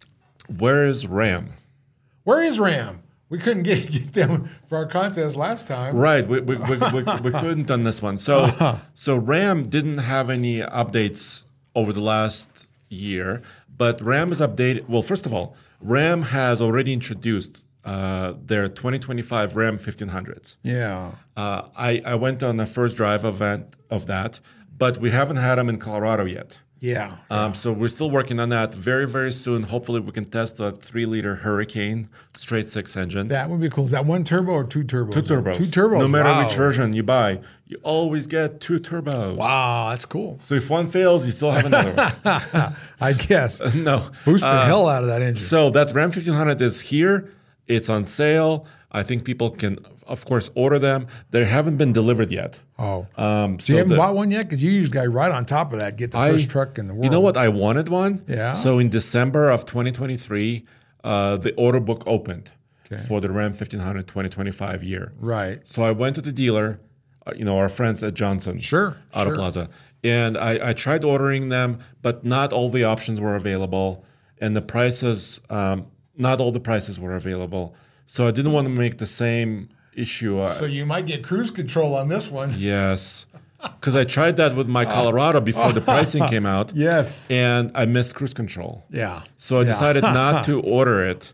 where is Ram? Where is Ram? We couldn't get, get them for our contest last time. Right. We, we, we, we, we couldn't on this one. So, so Ram didn't have any updates over the last year, but Ram is updated. Well, first of all, Ram has already introduced uh, their twenty twenty-five Ram fifteen hundreds. Yeah. Uh, I, I went on a first drive event of that, but we haven't had them in Colorado yet. Yeah. Um, so we're still working on that. Very, very soon, hopefully, we can test a three-liter Hurricane straight six engine. That would be cool. Is that one turbo or two turbos? two turbos. Two turbos. No matter wow. which version you buy, you always get two turbos. Wow, that's cool. So if one fails, you still have another one. I guess. No. Boost the Uh, hell out of that engine. So that Ram fifteen hundred is here. It's on sale. I think people can, of course, order them. They haven't been delivered yet. oh. Um, So you so haven't the- bought one yet? Because you usually got right on top of that, get the I- first truck in the world. You know what? I wanted one. Yeah? So in December of twenty twenty-three, uh, the order book opened Okay. for the Ram fifteen hundred twenty twenty-five year. Right. So I went to the dealer, uh, you know, our friends at Johnson Sure, Auto sure. Plaza, and I, I tried ordering them, but not all the options were available, and the prices, um, not all the prices were available. So I didn't want to make the same issue. Uh, So you might get cruise control on this one. yes, because I tried that with my Colorado before the pricing came out. Yes. And I missed cruise control. Yeah. So I Yeah. decided not to order it.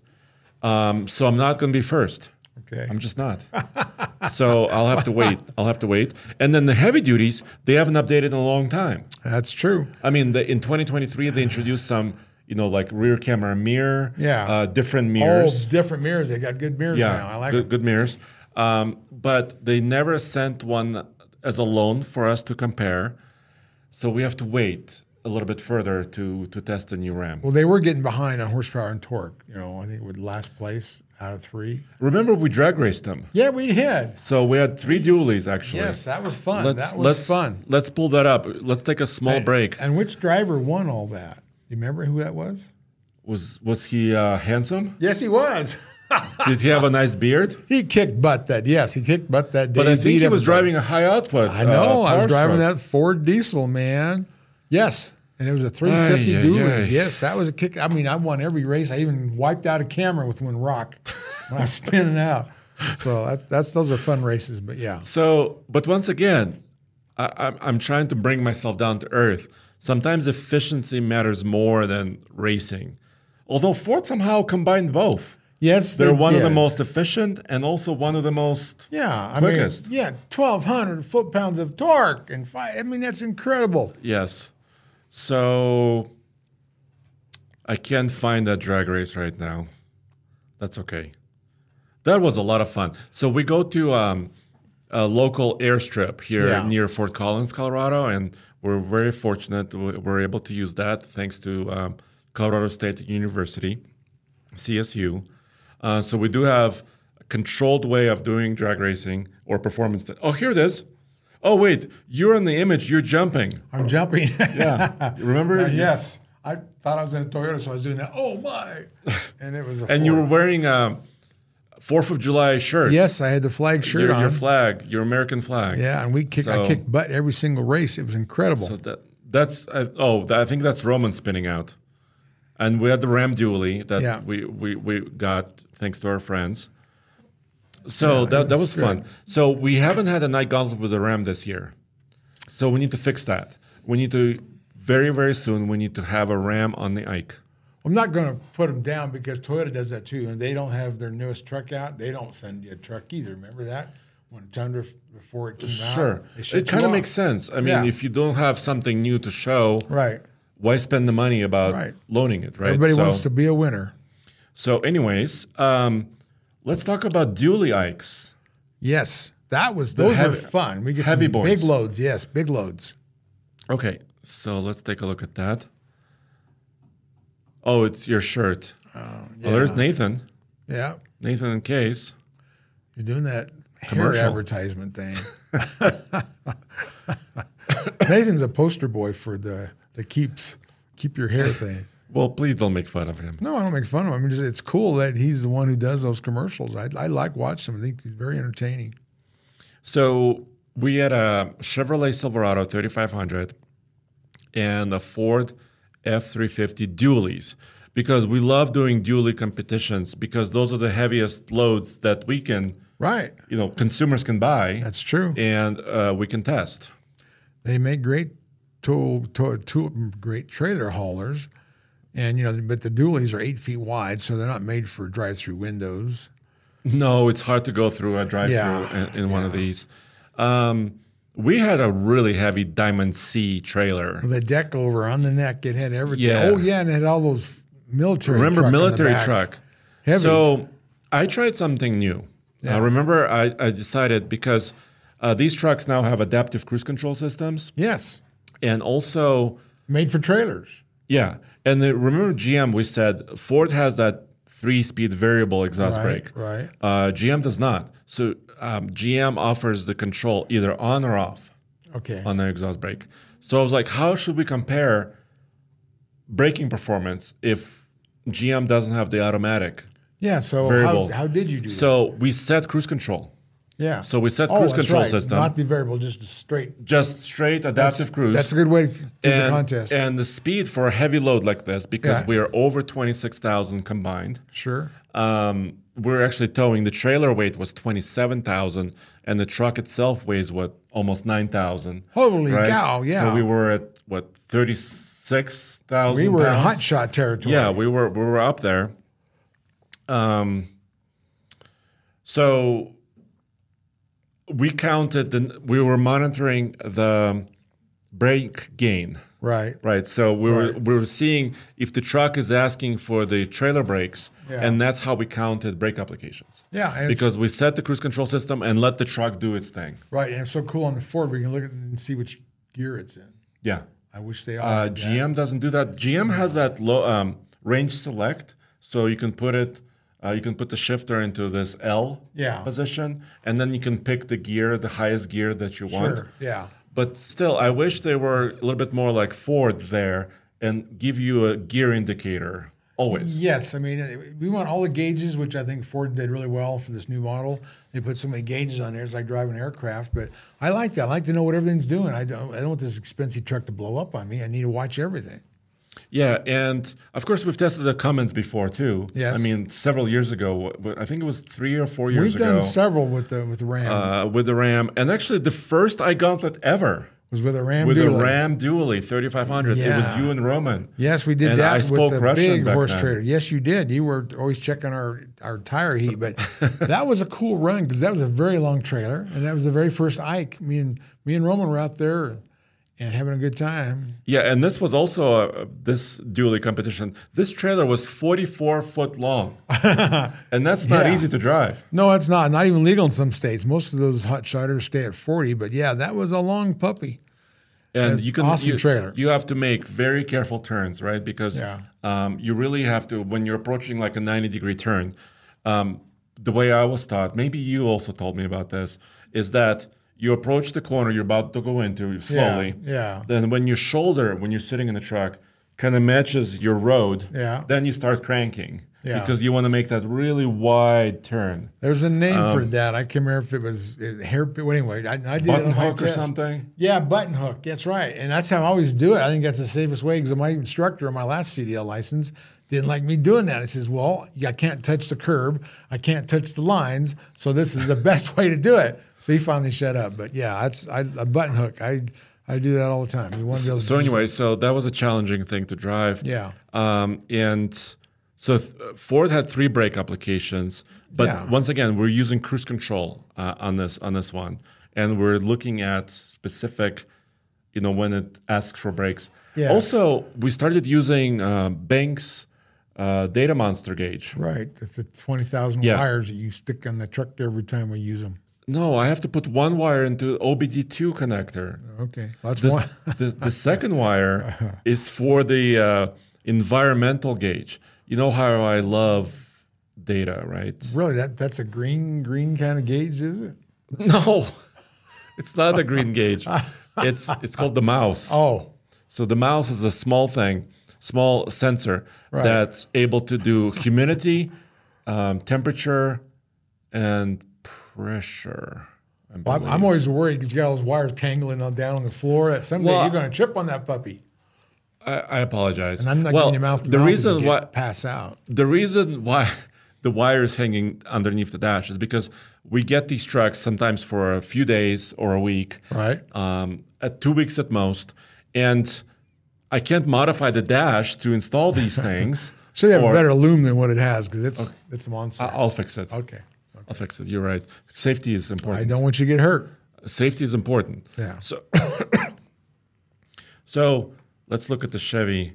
Um, so I'm not going to be first. Okay. I'm just not. So I'll have to wait. I'll have to wait. And then the heavy duties, they haven't updated in a long time. That's true. I mean, the, in twenty twenty-three, they introduced some, you know, like rear camera mirror, Yeah. uh, different Oh, mirrors. different mirrors. They got good mirrors yeah, now. I like good, them. good mirrors. Um, but they never sent one as a loan for us to compare. So we have to wait a little bit further to to test the new Ram. Well, they were getting behind on horsepower and torque. You know, I think with last place out of three. Remember, we drag raced them. Yeah, we had. So we had three dualies actually. Yes, that was fun. Let's, that was let's, fun. Let's pull that up. Let's take a small And- break. And which driver won all that? Do you remember who that was? Was was he uh, handsome? Yes, he was. Did he have a nice beard? He kicked butt that. Yes, he kicked butt that day. But I beat think he was everybody. driving a high output. I know. Uh, I was power driving stroke. that Ford diesel, man. Yes. And it was a three fifty Ay, ay, dually. ay. Yes, that was a kick. I mean, I won every race. I even wiped out a camera with one rock when I was spinning out. So that, that's those are fun races. But yeah, So, but once again, I, I'm, I'm trying to bring myself down to earth. Sometimes efficiency matters more than racing. Although Ford somehow combined both. yes, They're they one of the did. most efficient and also one of the most Yeah, I quickest. mean, yeah, twelve hundred foot pounds of torque and five. I mean, that's incredible. Yes. So I can't find that drag race right now. That's okay. That was a lot of fun. So we go to um, a local airstrip here Yeah. near Fort Collins, Colorado, and we're very fortunate we- we're able to use that thanks to um, Colorado State University, C S U. Uh, so we do have a controlled way of doing drag racing or performance. T- oh, here it is. Oh, wait, you're in the image. You're jumping. I'm jumping. Yeah. Remember? Uh, yes. I thought I was in a Toyota, so I was doing that. Oh, my. And it was a And you were Ford. wearing a fourth of July shirt. Yes, I had the flag shirt your, on. your flag, your American flag. Yeah, and we kick, I So- kicked butt every single race. It was incredible. So that that's uh, oh, I think that's Roman spinning out. And we had the Ram Dually that Yeah. we, we, we got thanks to our friends. So Yeah, that, it that was was fun. So we haven't had a night gauntlet with the Ram this year. So we need to fix that. We need to, very, very soon, we need to have a Ram on the Ike. I'm not going to put them down because Toyota does that too, and they don't have their newest truck out. They don't send you a truck either. Remember that when Tundra before it came out? Sure. they shut It kind you of off. makes sense. I mean, Yeah. if you don't have something new to show, Right. why spend the money about Right. loaning it, right? Everybody so, wants to be a winner. So anyways, um, let's talk about Dually Ikes. Yes, that was The those heavy- were fun. We get heavy some boys. big loads. Yes, big loads. Okay, so let's take a look at that. Oh, it's your shirt. Oh, there's Nathan. Yeah, Nathan and Case. he's doing that hair Commercial. advertisement thing. Nathan's a poster boy for the the keeps keep your hair thing. Well, please don't make fun of him. No, I don't make fun of him. I mean, just, it's cool that he's the one who does those commercials. I, I like watching him. I think he's very entertaining. So we had a Chevrolet Silverado thirty-five hundred and a Ford F three fifty dualies because we love doing dually competitions because those are the heaviest loads that we can, Right. you know, consumers can buy That's true. and uh, we can test. They make great tool, tool, tool, great trailer haulers, and you know, but the dualies are eight feet wide, so they're not made for drive-through windows. No, it's hard to go through a drive-through Yeah, in, in one of these. Um, we had a really heavy Diamond C trailer. With a deck over on the neck, it had everything. Yeah. Oh yeah, and it had all those military. Remember truck in the military back. truck? Heavy. So I tried something new. Yeah. Uh, remember, I, I decided because uh, these trucks now have adaptive cruise control systems, Yes, and also, made for trailers. yeah, and then remember G M. We said Ford has that three-speed variable exhaust Right, brake. right. Uh, G M does not. So um, G M offers the control either on or off Okay. on the exhaust brake. So I was like, how should we compare braking performance if G M doesn't have the automatic? Yeah. So how, Variable. how did you do that? So we set cruise control. Yeah. So we set oh, cruise that's control right. system, Not the variable, just straight. just straight adaptive That's, cruise. that's a good way to do the and, contest. and the speed for a heavy load like this, because Yeah. we are over twenty-six thousand combined. Sure. Um, we're actually towing. The trailer weight was twenty-seven thousand, and the truck itself weighs what almost nine thousand. Holy right? cow! Yeah. So we were at what thirty-six thousand. We were in pounds? hot shot territory. Yeah, we were we were up there. Um. So we counted the. We were monitoring the brake gain. Right. Right. So we were Right. we were seeing if the truck is asking for the trailer brakes, Yeah. and that's how we counted brake applications. Yeah. And it's- Because we set the cruise control system and let the truck do its thing. right. And it's so cool on the Ford, we can look at it and see which gear it's in. Yeah. I wish they all Uh, had that. G M doesn't do that. G M has that low um, range select, so you can put it. Uh, you can put the shifter into this L Yeah. position, and then you can pick the gear, the highest gear that you want. Sure. Yeah. But still, I wish they were a little bit more like Ford there and give you a gear indicator always. Yes, I mean uh, we want all the gauges, which I think Ford did really well for this new model. They put so many gauges on there; it's like driving an aircraft. But I like that. I like to know what everything's doing. I don't. I don't want this expensive truck to blow up on me. I need to watch everything. Yeah, and of course we've tested the Cummins before too. Yes. I mean several years ago. w- I think it was three or four years We've ago. done several with the with the Ram. uh, with the Ram, and actually the first iGauntlet ever was with a Ram. with Dually. a Ram Dually thirty-five hundred. It Yeah. was you and Roman. Yes, we did And that I with spoke the Russian big back horse then. trader. Yes, you did. You were always checking our, our tire heat, but that was a cool run because that was a very long trailer, and that was the very first Ike. Me and me and Roman were out there, and having a good time. Yeah, and this was also a, this dually competition. This trailer was forty-four foot long, and that's not Yeah. easy to drive. No, it's not. Not even legal in some states. Most of those hot shotters stay at forty. But yeah, that was a long puppy. And An you can awesome you, trailer. You have to make very careful turns, right? Because Yeah. um, you really have to when you're approaching like a ninety degree turn. Um, the way I was taught, maybe you also told me about this, is that you approach the corner you're about to go into slowly. yeah. Then when your shoulder, when you're sitting in the truck, kind of matches your road, Yeah. then you start cranking. Yeah. Because you want to make that really wide turn. There's a name Um, for that. I can't remember if it was it, hair. Well, anyway, I, I did Button it on my hook or test. something? Yeah, button hook. That's right. And that's how I always do it. I think that's the safest way because my instructor on my last C D L license didn't like me doing that. He says, well, I can't touch the curb. I can't touch the lines. So this is the best way to do it. So he finally shut up. But yeah, that's I, a button hook. I I do that all the time. You want to be able to So just- anyway, so that was a challenging thing to drive. Yeah. Um, and so th- Ford had three brake applications, but Yeah. once again, we're using cruise control uh, on this on this one, and we're looking at specific, you know, when it asks for brakes. Yes. Also, we started using uh, Banks uh, Data Monster gauge. Right. That's the twenty thousand Yeah. wires that you stick on the truck every time we use them. No, I have to put one wire into O B D two connector. Okay. That's This, one. the, the second wire is for the uh, environmental gauge. You know how I love data, right? Really, that that's a green green kind of gauge, is it? No, it's not a green gauge. It's it's called the mouse. Oh, So the mouse is a small thing, small sensor Right. that's able to do humidity, um, temperature, and pressure. I well, I'm, I'm believe. always worried because you got all those wires tangling on down on the floor. That someday Well, you're going to trip on that puppy. I, I apologize. And I'm not well, giving you mouth to the mouth reason if you why get- pass out. the reason why the wire is hanging underneath the dash is because we get these trucks sometimes for a few days or a week, Right. um, at two weeks at most, and I can't modify the dash to install these things. Should have or- a better loom than what it has because it's it's a monster. I- I'll fix it. okay. I'll fix it. You're right. Safety is important. I don't want you to get hurt. Safety is important. Yeah. So, so let's look at the Chevy.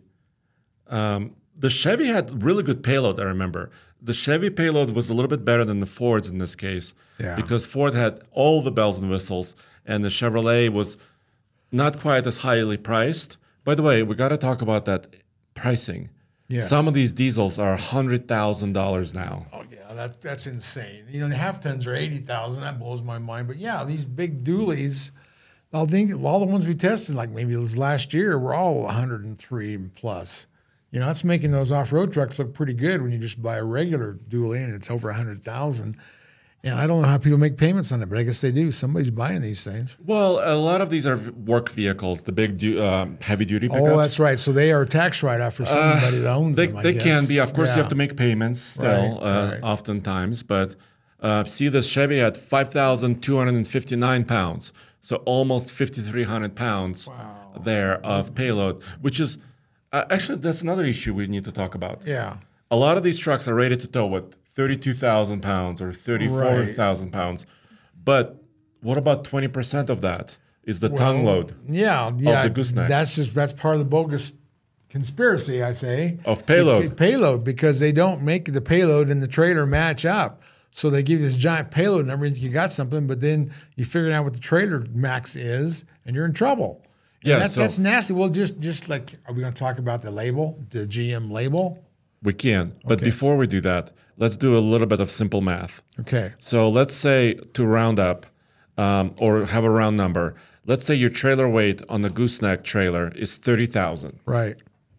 Um, the Chevy had really good payload, I remember. The Chevy payload was a little bit better than the Ford's in this case. Yeah. Because Ford had all the bells and whistles, and the Chevrolet was not quite as highly priced. By the way, we got to talk about that pricing. Yes. Some of these diesels are one hundred thousand dollars now. Oh yeah, that that's insane. You know, the half tons are eighty thousand. That blows my mind. But yeah, these big dualies, I think all the ones we tested, like maybe this last year, were all one hundred and three and plus. You know, that's making those off-road trucks look pretty good when you just buy a regular dually and it's over a hundred thousand. And I don't know how people make payments on it, but I guess they do. Somebody's buying these things. Well, a lot of these are work vehicles, the big du- um, heavy-duty pickups. Oh, that's right. So they are a tax write-off for somebody that owns They, them. I they guess. can be. Of course, you Yeah. have to make payments still, Right, uh, right. oftentimes. But uh, see this Chevy at five thousand two hundred fifty-nine pounds. So almost fifty-three hundred pounds there of payload, which is uh, actually, that's another issue we need to talk about. Yeah. A lot of these trucks are rated to tow with thirty-two thousand pounds or thirty-four thousand pounds. But what about twenty percent of that is the tongue Well, load Yeah, yeah. the gooseneck. That's just that's part of the bogus conspiracy, I say. of payload? Beca- Payload, because they don't make the payload and the trailer match up. So they give you this giant payload number and you got something, but then you figure out what the trailer max is and you're in trouble. And Yeah, that's so- that's nasty. Well, just just like, are we going to talk about the label, the G M label? We can. But Okay. before we do that, let's do a little bit of simple math. Okay. So let's say to round up um, or have a round number, let's say your trailer weight on the gooseneck trailer is thirty thousand. Right.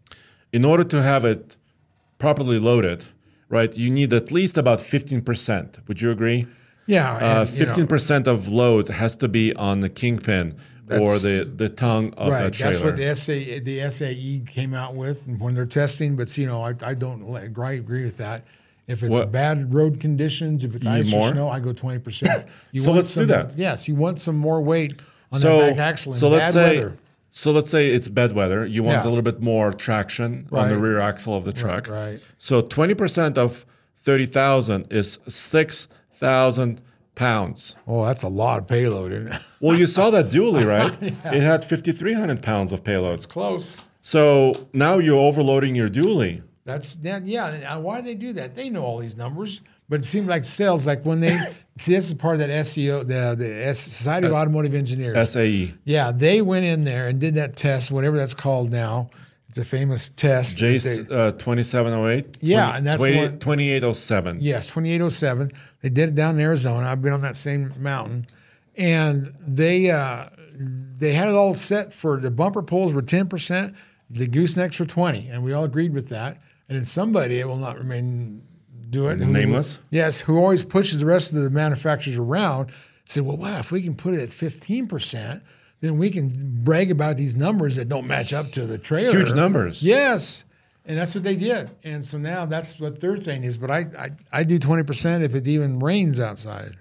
In order to have it properly loaded, right, you need at least about fifteen percent. Would you agree? Yeah. Uh, and, you know, fifteen percent of load has to be on the kingpin or That's- the, the tongue of right. that trailer. That's what the S A the S A E came out with when they're testing. But see, you know, I, I don't li- agree agree with that. If it's What- bad road conditions, if it's You need ice more? or snow, I go twenty percent. So let's do some, that. Yes, you want some more weight on so, that back axle in so bad let's say, weather. So let's say it's bad weather. You want Yeah. a little bit more traction on the Right. rear axle of the truck. right. So twenty percent of thirty thousand is six thousand pounds. Oh, that's a lot of payload, isn't it? Well, you saw that dually, right? Yeah. It had fifty-three hundred pounds of payload. It's close. So now you're overloading your dually. That's that. Yeah. Why do they do that? They know all these numbers, but it seems like sales, like when they see, this is part of that S E O, the the S, Society of Automotive Engineers, S A E. Yeah, they went in there and did that test, whatever that's called now. It's a famous test. J S uh, twenty-seven oh eight. Yeah, and that's twenty, one, twenty-eight oh seven. Yes, twenty-eight oh seven. They did it down in Arizona. I've been on that same mountain, and they uh, they had it all set for the bumper pulls were ten percent, the goosenecks were twenty, and we all agreed with that. And then somebody, it will not remain do it. Nameless? Who, yes, who always pushes the rest of the manufacturers around, said, well, wow, if we can put it at fifteen percent, then we can brag about these numbers that don't match up to the trailer. Huge numbers. Yes. And that's what they did. And so now that's what their thing is. But I, I, I do twenty percent if it even rains outside.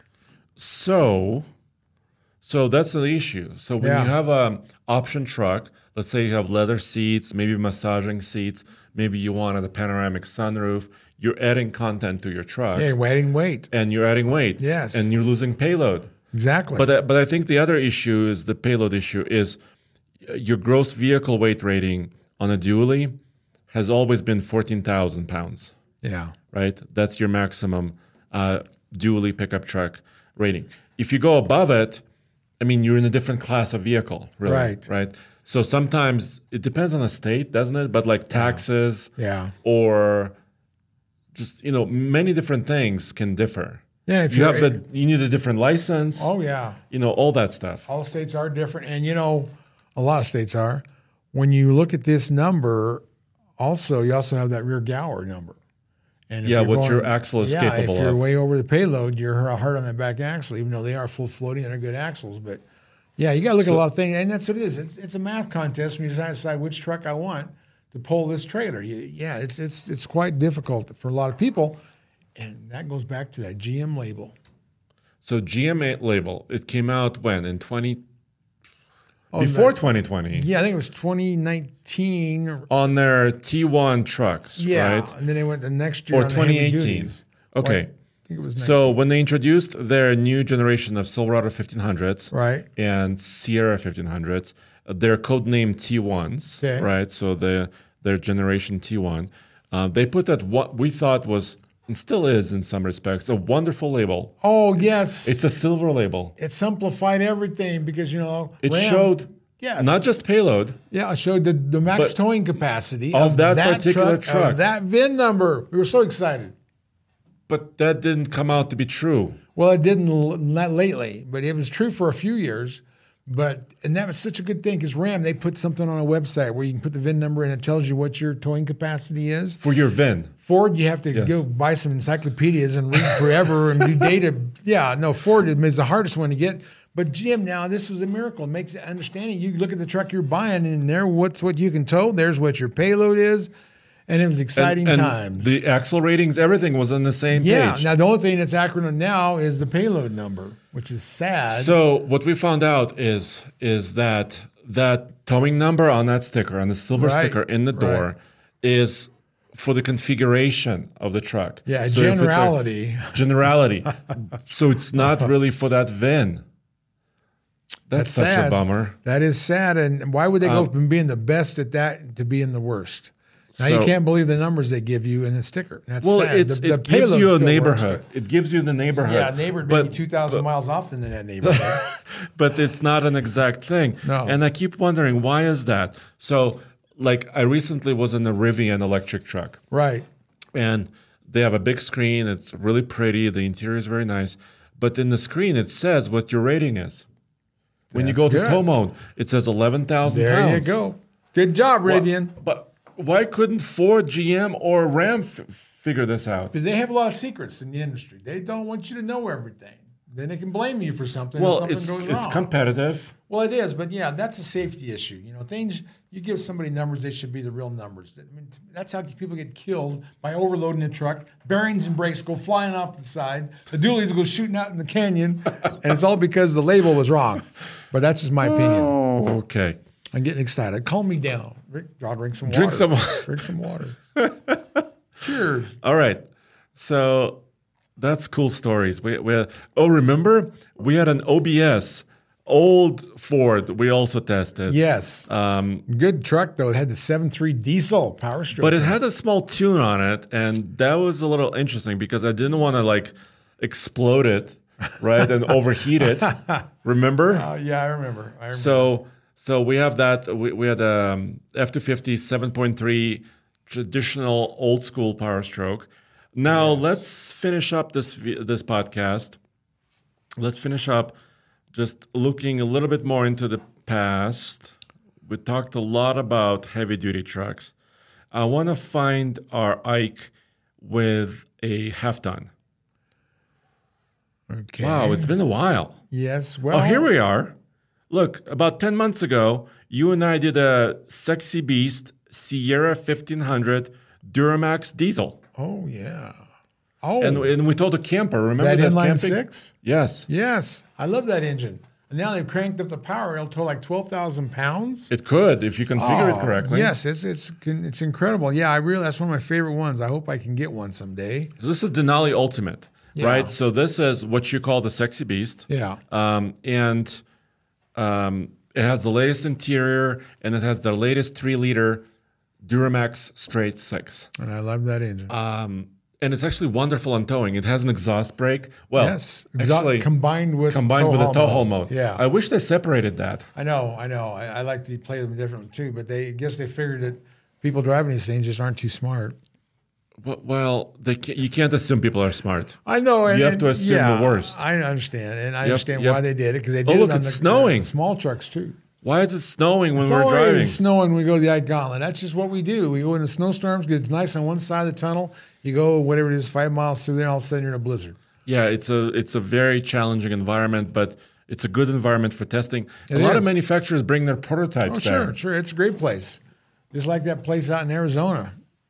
So, so that's the issue. So when Yeah. you have an option truck, let's say you have leather seats, maybe massaging seats, maybe you wanted a panoramic sunroof, you're adding content to your truck. Yeah, you're adding weight. And you're adding weight. Yes. And you're losing payload. Exactly. But, uh, but I think the other issue is the payload issue is your gross vehicle weight rating on a dually has always been fourteen thousand pounds, yeah. right? That's your maximum uh, dually pickup truck rating. If you go above it, I mean, you're in a different class of vehicle, really, Right. right? So sometimes it depends on the state, doesn't it? But like taxes Yeah. or just, you know, many different things can differ. Yeah, if you you're- have the, you need a different license. Oh, yeah. You know, all that stuff. All states are different. And, you know, a lot of states are. When you look at this number, also, you also have that rear Gower number. And if Yeah, you're what going- your axle is yeah, capable if you're of. way over the payload, you're hard on that back axle, even though they are full floating and are good axles. But, yeah, you got to look at a lot of things. And that's what it is. It's, it's a math contest when you try to decide which truck I want to pull this trailer. You, yeah, it's, it's, it's quite difficult for a lot of people. And that goes back to that G M label. So G M label, it came out when? In twenty Oh, before that- twenty twenty. Yeah, I think it was twenty nineteen. On their T one trucks, Yeah, right? and then they went the next year Or on the heavy twenty eighteen. duties. Okay. Well, I think it was So nineteen. when they introduced their new generation of Silverado fifteen hundreds Right. and Sierra fifteen hundreds, uh, they're codenamed T ones, Okay. right? So the their generation T one, uh, they put that what we thought was and still is in some respects a wonderful label. Oh yes, It's a silver label. it simplified everything because you know It Ram- showed yes. not just payload, yeah, it showed the, the max But towing capacity of that particular truck, truck. of that V I N number. We were so excited. but that didn't come out to be true. Well, it didn't l- not lately, but it was true for a few years. But and that was such a good thing because Ram they put something on a website where you can put the V I N number and it tells you what your towing capacity is. For your V I N. Ford, you have to Yes. go buy some encyclopedias and read forever and do data. Yeah, no, Ford is the hardest one to get. But G M now, this was a miracle. It makes it understanding. You look at the truck you're buying and there, what's what you can tow. There's what your payload is. And it was exciting and, and times. The axle ratings, everything was on the same yeah. page. Now, the only thing that's accurate now is the payload number, which is sad. So what we found out is is that that towing number on that sticker, on the silver Right, sticker in the door, right. is for the configuration of the truck. yeah, So if it's a- generality. generality. So it's not really for that V I N. That's That's, such sad. a bummer. That is sad. And why would they go Um, from being the best at that to being the worst? Now you So- can't believe the numbers they give you in the sticker. That's Well, sad. it's, the, the it gives payload you a still works, neighborhood. but- It gives you the neighborhood. yeah, neighborhood but, maybe two thousand miles off than in that neighborhood. but it's not an exact thing. No. And I keep wondering, why is that? So, like, I recently was in a Rivian electric truck. Right. And they have a big screen. It's really pretty. The interior is very nice. But in the screen, it says what your rating is. When you That's go to good. tow mode, it says eleven thousand There pounds. you go. Good job, Rivian. But why couldn't Ford, G M, or Ram f- figure this out? But they have a lot of secrets in the industry. They don't want you to know everything. Then they can blame you for something if Well, something it's goes it's wrong. competitive. Well, it is, but yeah, that's a safety issue. You know, things you give somebody numbers, they should be the real numbers. I mean, that's how people get killed by overloading a truck. Bearings and brakes go flying off the side. The dualies go shooting out in the canyon, and it's all because the label was wrong. But that's just my opinion. Oh, okay. I'm getting excited. Calm me down. Rick, I'll drink some water. Drink some water. Drink some water. Cheers. All right. So That's cool stories. We, we had, oh, remember? We had an O B S, old Ford, we also tested. Yes. Um, Good truck, though. It had the seven three diesel power stroke. But it had a small tune on it, and that was a little interesting because I didn't want to, like, explode it, right, and overheat it. Remember? Uh, yeah, I remember. I remember. So so we have that. We, we had a um, F two fifty seven point three traditional old-school power stroke. Now, yes. let's finish up this this podcast. Let's finish up just looking a little bit more into the past. We talked a lot about heavy-duty trucks. I want to find our Ike with a half-ton. Okay. Wow, it's been a while. Yes. Well, oh, here we are. Look, about ten months ago, you and I did a Sexy Beast Sierra fifteen hundred Duramax diesel. Oh, yeah. Oh. And, and we told a camper, remember that, that inline camping? six? Yes. Yes. I love that engine. And now they've cranked up the power. It'll tow like twelve thousand pounds. It could, if you configure oh, it correctly. Yes, it's it's it's incredible. Yeah, I really, that's one of my favorite ones. I hope I can get one someday. So this is Denali Ultimate, yeah. right? So this is what you call the Sexy Beast. Yeah. Um, and um, it has the latest interior, and it has the latest three-liter Duramax straight six. And I love that engine. Um, and it's actually wonderful on towing. It has an exhaust brake. Well, yes, actually, combined with combined with a tow haul mode. mode. Yeah, I wish they separated that. I know, I know. I, I like to play them differently too, but they I guess they figured that people driving these things just aren't too smart. Well, they can't, you can't assume people are smart. I know. And, you have to assume yeah, the worst. I understand, and I you understand to, why to, they did it because they did oh, look, it on it's the, snowing. the small trucks too. Why is it snowing when it's we're always driving? snowing when we go to the Ike Gauntlet. That's just what we do. We go into snowstorms, get nice on one side of the tunnel. You go whatever it is, five miles through there, and all of a sudden you're in a blizzard. Yeah, it's a it's a very challenging environment, but it's a good environment for testing. It a lot is. of manufacturers bring their prototypes oh, sure, there. Sure, it's a great place. Just like that place out in Arizona.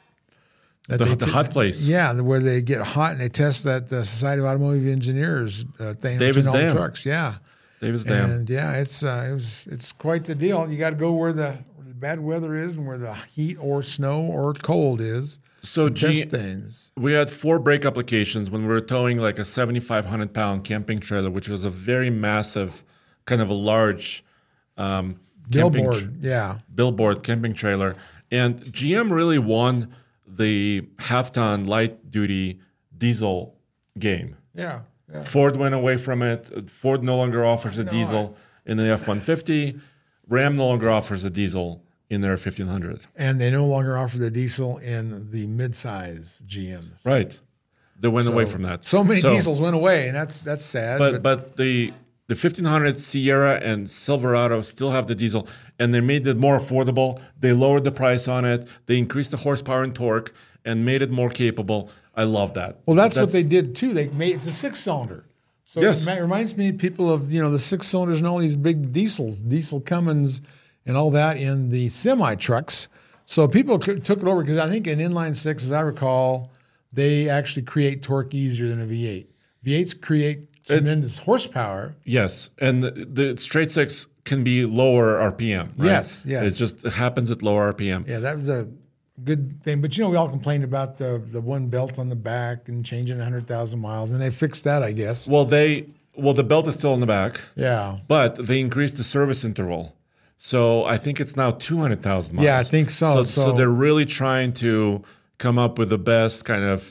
The, the t- hot place. Yeah, where they get hot and they test that uh, Society of Automotive Engineers uh, thing. Davis on all the Dam. trucks. Yeah. Davis Dam. And yeah, it's uh, it was it's quite the deal. You got to go where the, where the bad weather is and where the heat or snow or cold is. So G- test things. We had four brake applications when we were towing like a seventy-five hundred pound camping trailer, which was a very massive, kind of a large um, camping billboard. Tr- yeah, billboard camping trailer. And G M really won the half-ton light-duty diesel game. Yeah. Yeah. Ford went away from it. Ford no longer offers a no, diesel I... in the F one fifty. Ram no longer offers a diesel in their fifteen hundred. And they no longer offer the diesel in the mid-size G Ms. Right. They went so, away from that. So many so, diesels went away, and that's that's sad. But but, but the the fifteen hundred Sierra and Silverado still have the diesel, and they made it more affordable. They lowered the price on it. They increased the horsepower and torque and made it more capable. I love that. Well, that's, that's what they did too. They made it's a six-cylinder. So yes. it reminds me of people of you know the six cylinders and all these big diesels, diesel Cummins, and all that in the semi trucks. So people took it over because I think an inline six, as I recall, they actually create torque easier than a V eight. V eights create tremendous it, horsepower. Yes, and the, the straight six can be lower R P M. Right? Yes, yes. It just it happens at lower R P M. Yeah, that was a good thing. But, you know, we all complained about the the one belt on the back and changing one hundred thousand miles, and they fixed that, I guess. Well, they well the belt is still in the back. Yeah. But they increased the service interval. So I think it's now two hundred thousand miles. Yeah, I think so. So, so. so they're really trying to come up with the best kind of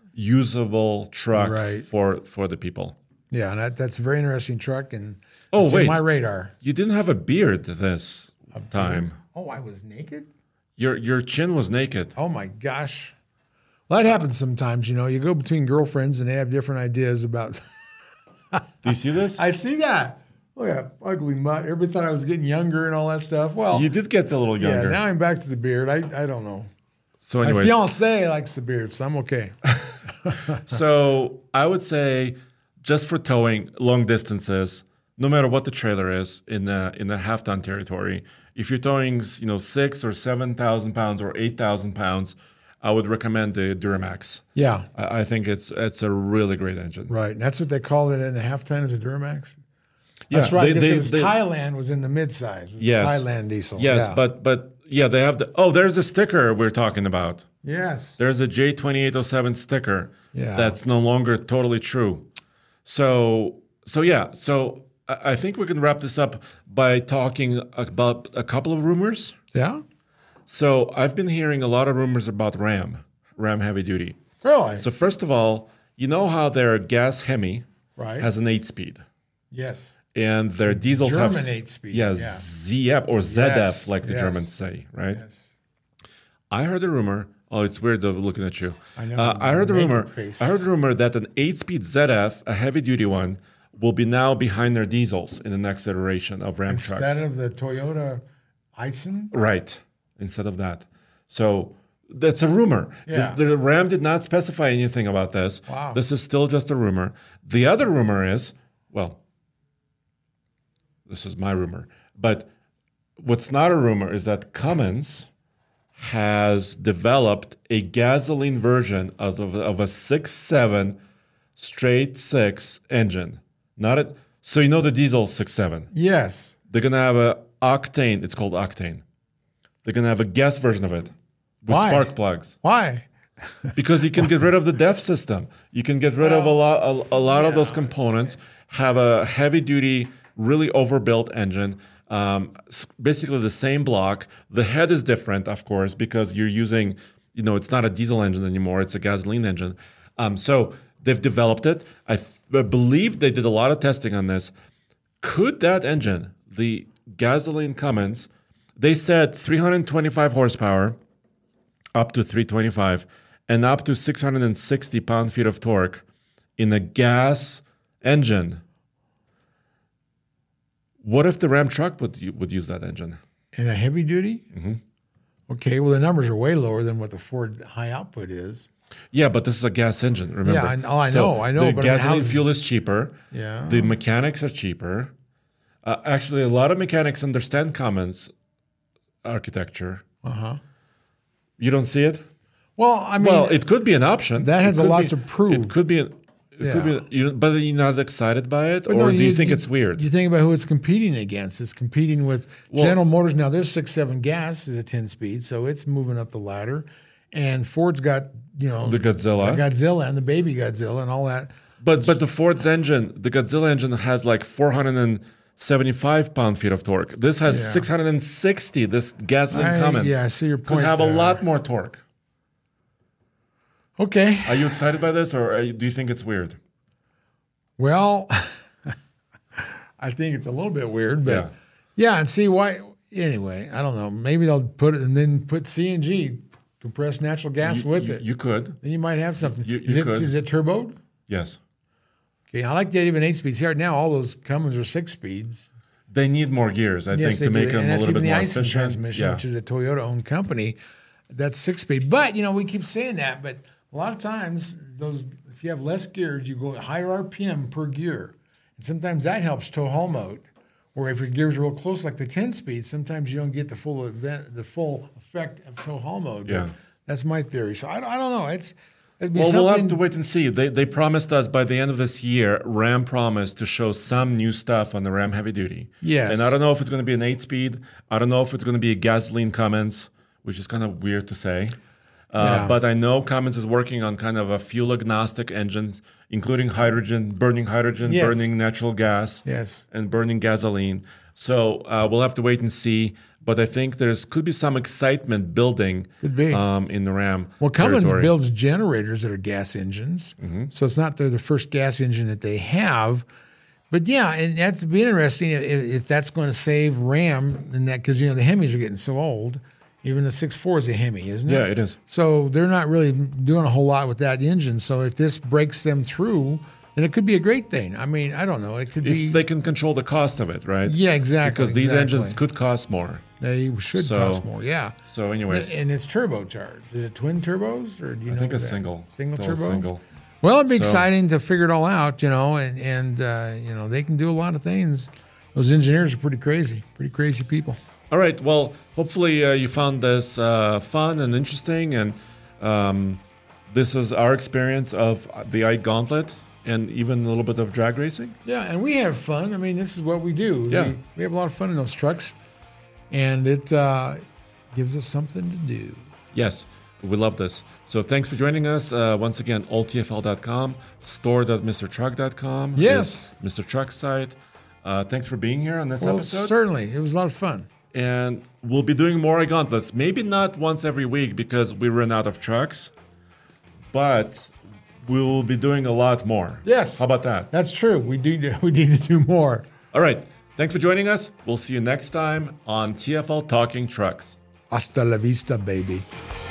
usable truck right. for, for the people. Yeah, and that, that's a very interesting truck, and oh, it's wait. in my radar. You didn't have a beard this a time. Beard? Oh, I was naked? Your your chin was naked. Oh, my gosh. Well, that happens sometimes, you know. You go between girlfriends, and they have different ideas about... Do you see this? I see that. Look at that ugly mutt. Everybody thought I was getting younger and all that stuff. Well, you did get a little younger. Yeah, now I'm back to the beard. I, I don't know. So anyways. My fiancé likes the beard, so I'm okay. So I would say just for towing long distances, no matter what the trailer is in the in the half-ton territory, if you're towing you know six or seven thousand pounds or eight thousand pounds, I would recommend the Duramax. Yeah, I, I think it's it's a really great engine. Right, and that's what they call it in the half-ton is a Duramax. Yeah, that's right. They, They, they, it was they, Thailand was in the mid-size. It was yes, the Thailand diesel. Yes, yeah. but but Yeah, they have the. Oh, there's a sticker we're talking about. Yes. There's a J twenty-eight oh seven sticker. Yeah. That's no longer totally true. So, so yeah. So I I think we can wrap this up by talking about a couple of rumors. Yeah. So I've been hearing a lot of rumors about Ram, Ram Heavy Duty. Really? So first of all, you know how their gas Hemi Right. has an eight-speed, Yes. and their diesels German have eight-speed, Yeah, yeah. Z F or Z F, Yes, like the yes. Germans say, right? Yes. I heard a rumor. Oh, it's weird though, looking at you. I know, Uh, I heard a naked rumor. face. I heard a rumor that an eight-speed Z F, a heavy-duty one, will be now behind their diesels in the next iteration of Ram Instead trucks. of the Toyota Ison. Right. Instead of that. So that's a rumor. Yeah. The, the Ram did not specify anything about this. Wow. This is still just a rumor. The other rumor is, well, this is my rumor, but what's not a rumor is that Cummins has developed a gasoline version of, of, of a six seven straight six engine. Not a, so you know the diesel six seven. Yes. They're going to have a octane. It's called octane. They're going to have a gas version of it with Why? spark plugs Why? because you can get rid of the D E F system. You can get rid of a lot, a, a lot of those components. Have a heavy duty, really overbuilt engine. Um, s- basically the same block. The head is different, of course, because you're using, you know, it's not a diesel engine anymore. It's a gasoline engine. Um, so they've developed it. I, th- I believe they did a lot of testing on this. Could that engine, the gasoline Cummins, they said three hundred twenty-five horsepower, up to three twenty-five, and up to six hundred sixty pound-feet of torque in a gas engine. What if the Ram truck would u- would use that engine? In a heavy duty? Mm-hmm. Okay, well, the numbers are way lower than what the Ford high output is. Yeah, but this is a gas engine, remember? Yeah, I- oh, I know, I know, The but I mean, gasoline how's- fuel is cheaper. Yeah. The mechanics are cheaper. Uh, actually, a lot of mechanics understand Cummins architecture. Uh-huh. You don't see it? Well, I mean, Well, it could be an option. that It has a could lot be- to prove. It could be. An, it could Yeah. be. You, but you're not excited by it, but or no, do you, think it's weird? You think about who it's competing against. It's competing with Well- General Motors. Now, their six seven gas is a ten speed, so it's moving up the ladder. And Ford's got, you know, The Godzilla. the Godzilla and the baby Godzilla and all that. But but the Ford's engine, the Godzilla engine, has like four hundred seventy-five pound-feet of torque. This has Yeah. six hundred sixty. This gasoline I- Cummins yeah, I see your could point have there. a lot more torque. Okay. Are you excited by this, or are you, do you think it's weird? Well, I think it's a little bit weird, but Yeah. yeah, and see why. Anyway, I don't know. Maybe they'll put it and then put C N G, compressed natural gas, You- with you, it. You could. then you might have something. You- is you it could. is it turboed? Yes. Okay, I like the idea of an eight speed. See, right now all those Cummins are six speeds. They need more gears, I Yes, think, they to do. make them and a that's little even bit the more Ison efficient. transmission, Yeah. which is a Toyota-owned company. That's six speed. But you know, we keep saying that, but a lot of times those, if you have less gears, you go at higher R P M per gear, and sometimes that helps tow haul mode. Or if your gears are real close, like the ten speed, sometimes you don't get the full event, the full effect of tow haul mode. But Yeah. that's my theory. So I, I don't know. It's it'd be Well, we'll have something- to wait and see. They they promised us by the end of this year, Ram promised to show some new stuff on the Ram Heavy Duty. Yes. And I don't know if it's going to be an eight-speed. I don't know if it's going to be a gasoline Cummins, which is kind of weird to say. Uh, Yeah. But I know Cummins is working on kind of a fuel-agnostic engines, including hydrogen, burning hydrogen, Yes. burning natural gas, Yes. and burning gasoline. So uh, we'll have to wait and see. But I think there's could be some excitement building Could be. Um, in the Ram. Well, Cummins territory. builds generators that are gas engines, so it's not they're the first gas engine that they have. But yeah, and that's be interesting if, if that's going to save Ram and that because you know the Hemis are getting so old. Even the six four is a Hemi, isn't it? Yeah, it is. So they're not really doing a whole lot with that engine. So if this breaks them through, then it could be a great thing. I mean, I don't know. It could be. If they can control the cost of it, right? Yeah, exactly. Because these exactly. engines could cost more. They should So- cost more. Yeah. So, anyways, And it's turbocharged. Is it twin turbos or do you I know? think a that? single, Single Still a turbo. single. Well, it'd be So- exciting to figure it all out, you know, and and uh, you know they can do a lot of things. Those engineers are pretty crazy, pretty crazy people. All right. Well, hopefully uh, you found this uh, fun and interesting, and um, this is our experience of the Ike Gauntlet, and even a little bit of drag racing. Yeah, and we have fun. I mean, this is what we do. Yeah. we, we have a lot of fun in those trucks, and it uh, gives us something to do. Yes, we love this. So thanks for joining us. Uh, once again, all T F L dot com, store dot mister truck dot com. Yes. Mister Truck's site. Uh, thanks for being here on this Well, episode. certainly. It was a lot of fun. And we'll be doing more iGauntlets. Maybe not once every week because we run out of trucks, but we will be doing a lot more. Yes. How about that? That's true. We do. We need to do more. All right. Thanks for joining us. We'll see you next time on T F L Talking Trucks. Hasta la vista, baby.